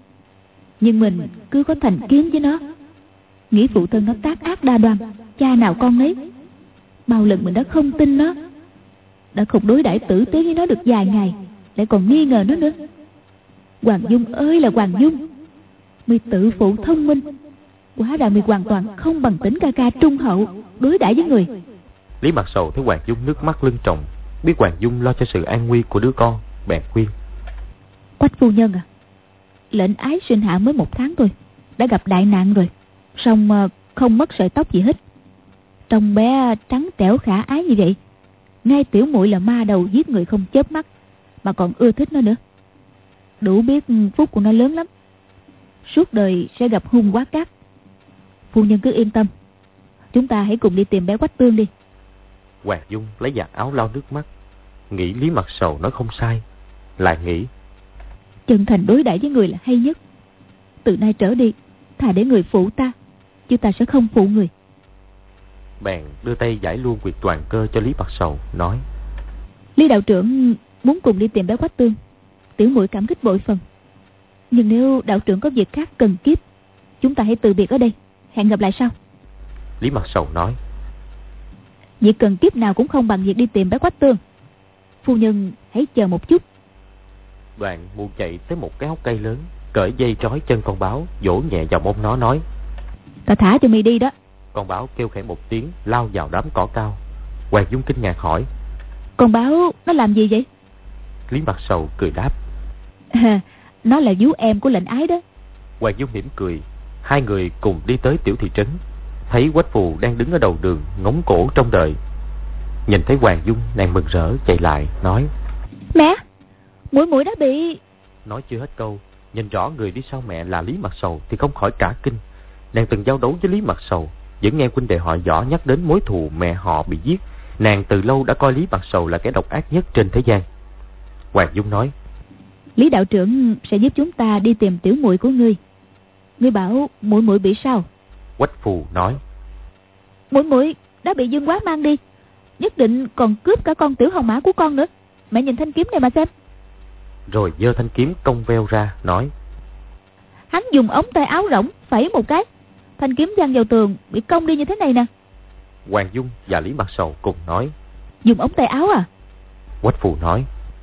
Nhưng mình cứ có thành kiến với nó, nghĩ phụ thân nó tác ác đa đoan, cha nào con nấy. Bao lần mình đã không tin nó, đã không đối đãi tử tế với nó được vài ngày, lại còn nghi ngờ nó nữa. Hoàng Dung ơi là Hoàng Dung, mi tự phụ thông minh, hóa ra mi hoàn toàn không bằng Tĩnh ca ca trung hậu đối đãi với người. Lý Mạc Sầu thấy Hoàng Dung nước mắt lưng tròng, biết Hoàng Dung lo cho sự an nguy của đứa con, bèn khuyên: Quách phu nhân à, lệnh ái sinh hạ mới một tháng thôi đã gặp đại nạn rồi, song không mất sợi tóc gì hết. Trông bé trắng trẻo khả ái như vậy, ngay tiểu muội là ma đầu giết người không chớp mắt mà còn ưa thích nó nữa, đủ biết phúc của nó lớn lắm, suốt đời sẽ gặp hung quá cát. Phu nhân cứ yên tâm, chúng ta hãy cùng đi tìm bé Quách Tương đi. Hoàng Dung lấy vạt áo lau nước mắt, nghĩ Lý Mạc Sầu nói không sai, lại nghĩ chân thành đối đãi với người là hay nhất. từ nay trở đi, thà để người phụ ta, chứ ta sẽ không phụ người. Bèn đưa tay giải luôn quyệt toàn cơ cho Lý Mặt Sầu, nói: Lý đạo trưởng muốn cùng đi tìm bé Quách Tương, tiểu muội cảm kích bội phần. Nhưng nếu đạo trưởng có việc khác cần kiếp, chúng ta hãy từ biệt ở đây, hẹn gặp lại sau. Lý Mặt Sầu nói: Việc cần kiếp nào cũng không bằng việc đi tìm bé Quách Tương. Phu nhân hãy chờ một chút. Đoạn mụ chạy tới một cái hốc cây lớn, cởi dây trói chân con báo, vỗ nhẹ vào mông nó, nói: Ta thả cho mi đi đó. Con báo kêu khẽ một tiếng, lao vào đám cỏ cao. Hoàng Dung kinh ngạc hỏi: Con báo nó làm gì vậy? Lý Mặt Sầu cười đáp: À, nó là vú em của lệnh ái đó. Hoàng Dung mỉm cười. Hai người cùng đi tới tiểu thị trấn. Thấy Quách Phù đang đứng ở đầu đường ngóng cổ trông đợi. Nhìn thấy Hoàng Dung, nàng mừng rỡ chạy lại nói: Mẹ, muội muội đã bị... Nói chưa hết câu, nhìn rõ người đi sau mẹ là Lý Mặt Sầu thì không khỏi cả kinh. Nàng từng giao đấu với Lý Mặt Sầu, vẫn nghe huynh đệ họ Võ nhắc đến mối thù mẹ họ bị giết. Nàng từ lâu đã coi Lý Mặt Sầu là kẻ độc ác nhất trên thế gian. Hoàng Dung nói: Lý đạo trưởng sẽ giúp chúng ta đi tìm tiểu muội của ngươi. Ngươi bảo muội muội bị sao? Quách Phù nói: Muội muội đã bị Dương Quá mang đi, nhất định còn cướp cả con tiểu hồng mã của con nữa. Mẹ nhìn thanh kiếm này mà xem. Rồi giơ thanh kiếm cong veo ra, nói: Hắn dùng ống tay áo rỗng phẩy một cái, thanh kiếm văng vào tường, bị cong đi như thế này nè. Hoàng Dung và Lý Mặt Sầu cùng nói: Dùng ống tay áo à? Quách Phù nói: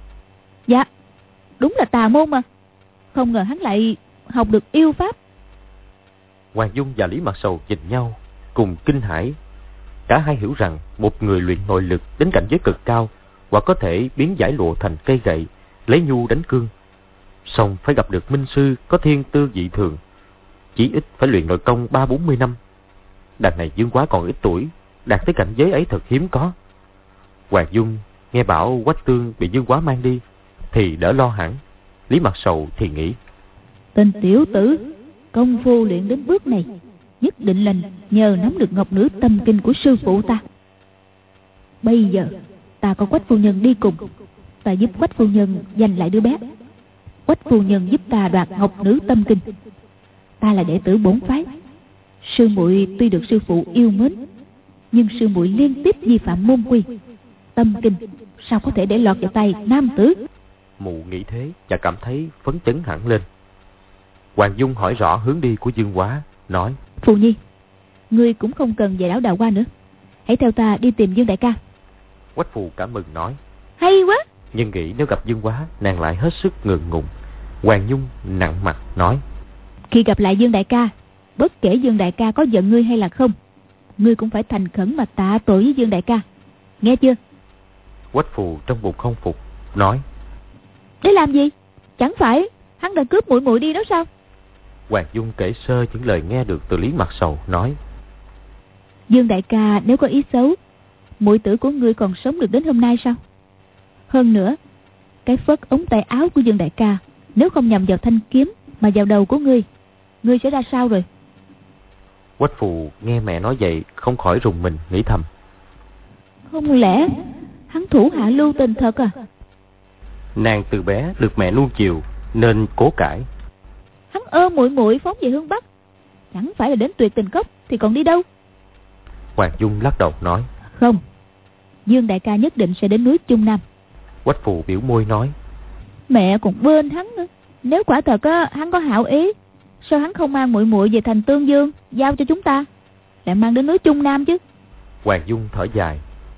Dạ, đúng là tà môn mà. Không ngờ hắn lại học được yêu pháp. Hoàng Dung và Lý Mặt Sầu nhìn nhau cùng kinh hãi. Cả hai hiểu rằng một người luyện nội lực đến cảnh giới cực cao, hoặc có thể biến giải lụa thành cây gậy, lấy nhu đánh cương. Song phải gặp được minh sư có thiên tư dị thường, chỉ ít phải luyện nội công ba bốn mươi năm. Đàn này Dương Quá còn ít tuổi, đạt tới cảnh giới ấy thật hiếm có. Hoàng Dung nghe bảo Quách Tương bị Dương Quá mang đi thì đỡ lo hẳn. Lý Mặt Sầu thì nghĩ: Tên tiểu tử công phu luyện đến bước này, nhất định là nhờ nắm được ngọc nữ tâm kinh của sư phụ ta. Bây giờ ta có Quách phu nhân đi cùng, ta giúp Quách phu nhân giành lại đứa bé. Quách phu nhân giúp ta đoạt ngọc nữ tâm kinh. Ta là đệ tử bổn phái, sư muội tuy được sư phụ yêu mến, nhưng sư muội liên tiếp vi phạm môn quy, tâm kinh sao có thể để lọt vào tay nam tử. Mụ nghĩ thế và cảm thấy phấn chấn hẳn lên. Hoàng Dung hỏi rõ hướng đi của Dương Quá, nói: Phù nhi, ngươi cũng không cần về đảo Đào Hoa nữa, hãy theo ta đi tìm Dương đại ca. Quách Phù cảm mừng nói: Hay quá. Nhưng nghĩ nếu gặp Dương Quá, nàng lại hết sức ngượng ngùng. Hoàng Dung nặng mặt nói: Khi gặp lại Dương đại ca, bất kể Dương đại ca có giận ngươi hay là không, ngươi cũng phải thành khẩn mà tạ tội với Dương đại ca, nghe chưa? Quách Phù trong bụng không phục, nói: Để làm gì? Chẳng phải hắn đã cướp muội muội đi đó sao? Hoàng Dung kể sơ những lời nghe được từ Lý Mặt Sầu, nói: Dương đại ca nếu có ý xấu, muội tử của ngươi còn sống được đến hôm nay sao? Hơn nữa, cái phất ống tay áo của Dương đại ca nếu không nhằm vào thanh kiếm mà vào đầu của ngươi, ngươi sẽ ra sao rồi? Quách Phù nghe mẹ nói vậy không khỏi rùng mình, nghĩ thầm: Không lẽ hắn thủ hạ lưu tình thật à? Nàng từ bé được mẹ nuông chiều nên cố cãi. Hắn ôm muội muội phóng về hướng Bắc, chẳng phải là đến Tuyệt Tình Cốc thì còn đi đâu? Hoàng Dung lắc đầu nói: Không, Dương đại ca nhất định sẽ đến núi Trung Nam. Quách Phù biểu môi nói: Mẹ còn bên hắn nữa. Nếu quả thật á, hắn có hảo ý, sao hắn không mang muội muội về thành Tương Dương giao cho chúng ta, lại mang đến núi Trung Nam chứ? Hoàng Dung thở dài: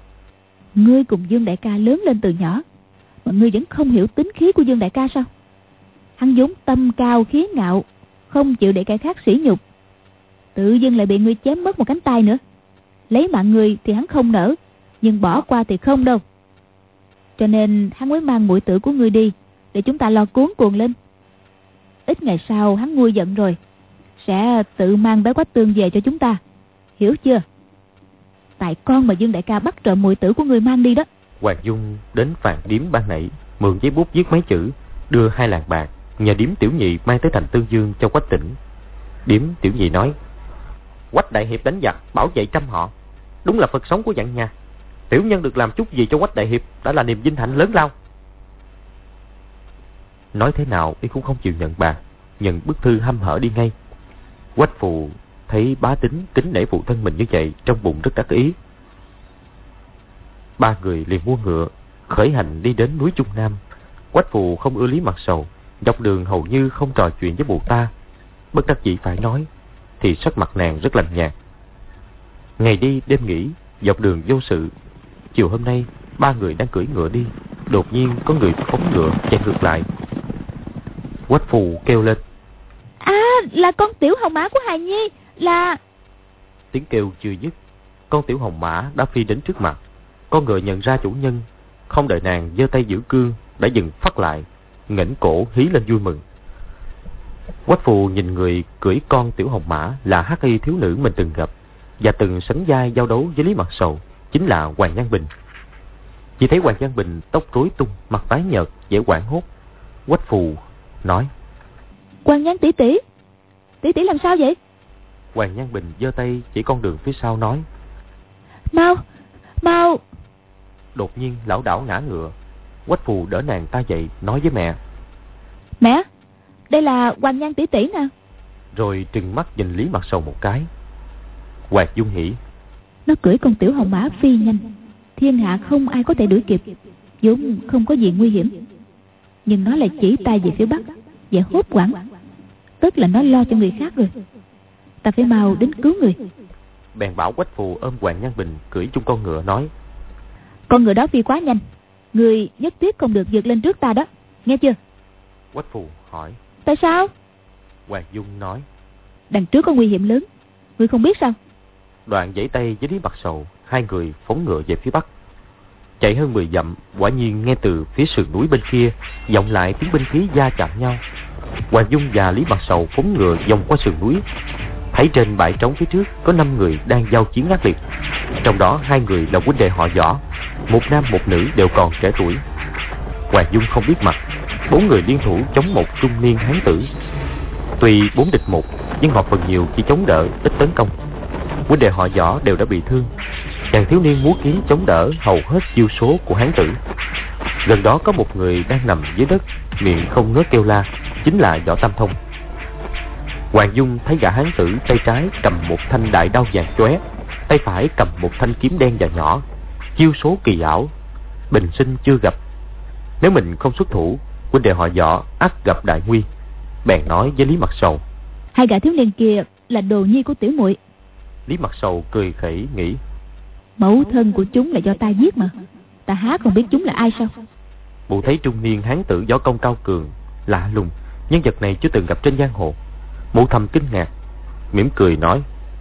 Ngươi cùng Dương đại ca lớn lên từ nhỏ, mà ngươi vẫn không hiểu tính khí của Dương đại ca sao? Hắn vốn tâm cao khí ngạo, không chịu để kẻ khác sỉ nhục, tự dưng lại bị ngươi chém mất một cánh tay nữa. Lấy mạng ngươi thì hắn không nỡ, nhưng bỏ qua thì không đâu. Cho nên hắn mới mang muội tử của ngươi đi, để chúng ta lo cuốn cuồng lên. Ít ngày sau hắn nguôi giận rồi, sẽ tự mang bé Quách Tương về cho chúng ta, hiểu chưa? Tại con mà Dương đại ca bắt trộm muội tử của ngươi mang đi đó. Hoàng Dung đến Phàn Điếm ban nãy, mượn giấy bút viết mấy chữ, đưa hai lạng bạc, nhờ Điếm tiểu nhị mang tới thành Tương Dương cho Quách Tỉnh. Điếm tiểu nhị nói: Quách đại hiệp đánh giặc, bảo vệ trăm họ, đúng là Phật sống của dặn nhà. Tiểu nhân được làm chút gì cho Quách đại hiệp đã là niềm vinh hạnh lớn lao. Nói thế nào y cũng không chịu nhận bạc, nhận bức thư hăm hở đi ngay. Quách Phù thấy Bá Tính kính nể phụ thân mình như vậy, trong bụng rất đắc ý. Ba người liền mua ngựa khởi hành đi đến núi Trung Nam. Quách Phù không ưa Lý Mặt Sầu, dọc đường hầu như không trò chuyện với mụ ta. Bất đắc dĩ phải nói, thì sắc mặt nàng rất lạnh nhạt. Ngày đi đêm nghỉ, dọc đường vô sự. Chiều hôm nay, ba người đang cưỡi ngựa đi, đột nhiên có người phóng ngựa chạy ngược lại. Quách Phù kêu lên: À, là con tiểu hồng mã của Hài Nhi, là... Tiếng kêu chưa dứt, con tiểu hồng mã đã phi đến trước mặt. Con ngựa nhận ra chủ nhân, không đợi nàng giơ tay giữ cương, đã dừng phắt lại, nghển cổ hí lên vui mừng. Quách Phù nhìn người cưỡi con tiểu hồng mã là hắc y thiếu nữ mình từng gặp và từng sánh vai giao đấu với Lý Mặt Sầu, chính là Hoàng Nhan Bình. Chỉ thấy Hoàng Nhan Bình tóc rối tung, mặt tái nhợt, vẻ hoảng hốt. Quách Phù nói: Hoàng Nhan tỷ tỷ, tỷ tỷ làm sao vậy? Hoàng Nhan Bình giơ tay chỉ con đường phía sau nói: Mau, mau. Đột nhiên lảo đảo ngã ngựa. Quách Phù đỡ nàng ta dậy, nói với mẹ: Mẹ, đây là Hoàng Nhan tỷ tỷ nè. Rồi trừng mắt nhìn Lý Mặt Sầu một cái. Hoàng Dung nghĩ: Nó cưỡi con tiểu hồng mã phi nhanh, thiên hạ không ai có thể đuổi kịp, vốn không có gì nguy hiểm. Nhưng nó lại chỉ tay về phía bắc, vẻ hốt hoảng, tức là nó lo cho người khác rồi. Ta phải mau đến cứu người. Bèn bảo Quách Phù ôm Hoàng Nhan Bình cưỡi chung con ngựa, nói: Con ngựa đó phi quá nhanh, người nhất thiết không được vượt lên trước ta đó, nghe chưa? Quách Phù hỏi: Tại sao? Hoàng Dung nói: Đằng trước có nguy hiểm lớn, người không biết sao? Đoạn giãy tay với Lý Mặt Sầu, hai người phóng ngựa về phía bắc. Chạy hơn mười dặm, quả nhiên nghe từ phía sườn núi bên kia vọng lại tiếng binh khí va chạm nhau. Hoàng Dung và Lý Mặt Sầu phóng ngựa vòng qua sườn núi, thấy trên bãi trống phía trước có năm người đang giao chiến ác liệt. Trong đó hai người là huynh đệ họ Võ, một nam một nữ đều còn trẻ tuổi. Hoàng Dung không biết mặt, bốn người liên thủ chống một trung niên hán tử. Tuy bốn địch một, nhưng họ phần nhiều chỉ chống đỡ, ít tấn công. Huynh đệ họ Võ đều đã bị thương. Chàng thiếu niên múa kiếm chống đỡ hầu hết chiêu số của hán tử. Gần đó có một người đang nằm dưới đất, miệng không ngớt kêu la, chính là Võ Tam Thông. Hoàng Dung thấy gã hán tử tay trái cầm một thanh đại đao vàng chóe, tay phải cầm một thanh kiếm đen và nhỏ, chiêu số kỳ ảo, bình sinh chưa gặp. Nếu mình không xuất thủ, huynh đệ họ Võ ắt gặp đại nguy. Bèn nói với Lý Mặt Sầu: Hai gã thiếu niên kia là đồ nhi của tiểu muội. Lý Mặt Sầu cười khẩy nghĩ: Mẫu thân của chúng là do ta giết mà, ta há còn biết chúng là ai sao? Mụ thấy trung niên hán tử võ công cao cường, lạ lùng, nhân vật này chưa từng gặp trên giang hồ. Mụ thầm kinh ngạc, mỉm cười nói: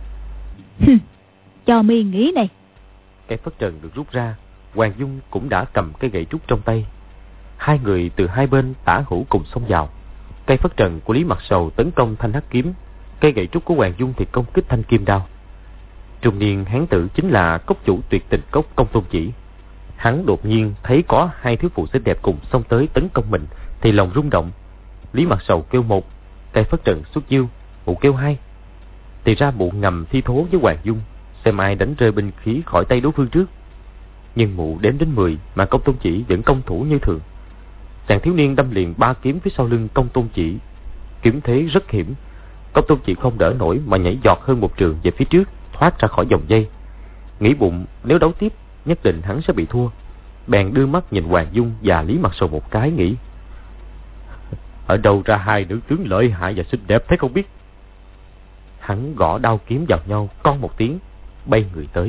Cho mi nghĩ này. Cây phất trần được rút ra, Hoàng Dung cũng đã cầm cây gậy trúc trong tay. Hai người từ hai bên tả hữu cùng xông vào. Cây phất trần của Lý Mặt Sầu tấn công thanh hắc kiếm, cây gậy trúc của Hoàng Dung thì công kích thanh kim đao. Trung niên hán tử chính là cốc chủ tuyệt tình cốc Công Tôn Chỉ. Hắn đột nhiên thấy có hai thiếu phụ xinh đẹp cùng xông tới tấn công mình thì lòng rung động. Lý Mặt Sầu kêu một, cây phất trần xuất chiêu, mụ kêu hai. Thì ra mụ ngầm thi thố với Hoàng Dung, xem ai đánh rơi binh khí khỏi tay đối phương trước. Nhưng mụ đếm đến mười mà Công Tôn Chỉ vẫn công thủ như thường. Chàng thiếu niên đâm liền ba kiếm phía sau lưng Công Tôn Chỉ. Kiếm thế rất hiểm, Công Tôn Chỉ không đỡ nổi mà nhảy giọt hơn một trường về phía trước, thoát ra khỏi vòng dây. Nghĩ bụng nếu đấu tiếp nhất định hắn sẽ bị thua. Bèn đưa mắt nhìn Hoàng Dung và Lý Mặt Sầu một cái, nghĩ: Ở đâu ra hai nữ tướng lợi hại và xinh đẹp thế không biết. Hắn gõ đao kiếm vào nhau, con một tiếng, bay người tới.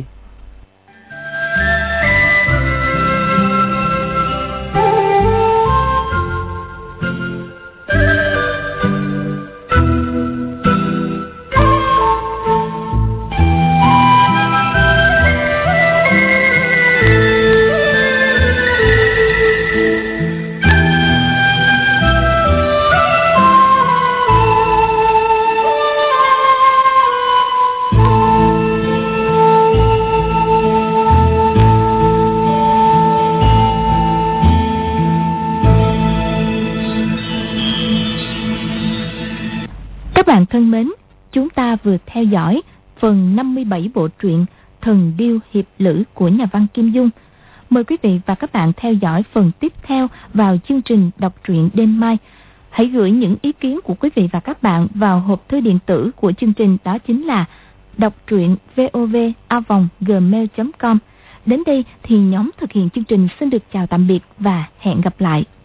Các bạn thân mến, chúng ta vừa theo dõi phần năm mươi bảy bộ truyện Thần Điêu Hiệp Lữ của nhà văn Kim Dung. Mời quý vị và các bạn theo dõi phần tiếp theo vào chương trình đọc truyện đêm mai. Hãy gửi những ý kiến của quý vị và các bạn vào hộp thư điện tử của chương trình, đó chính là đọc truyện vov a vòng gmail chấm com. Đến đây thì nhóm thực hiện chương trình xin được chào tạm biệt và hẹn gặp lại.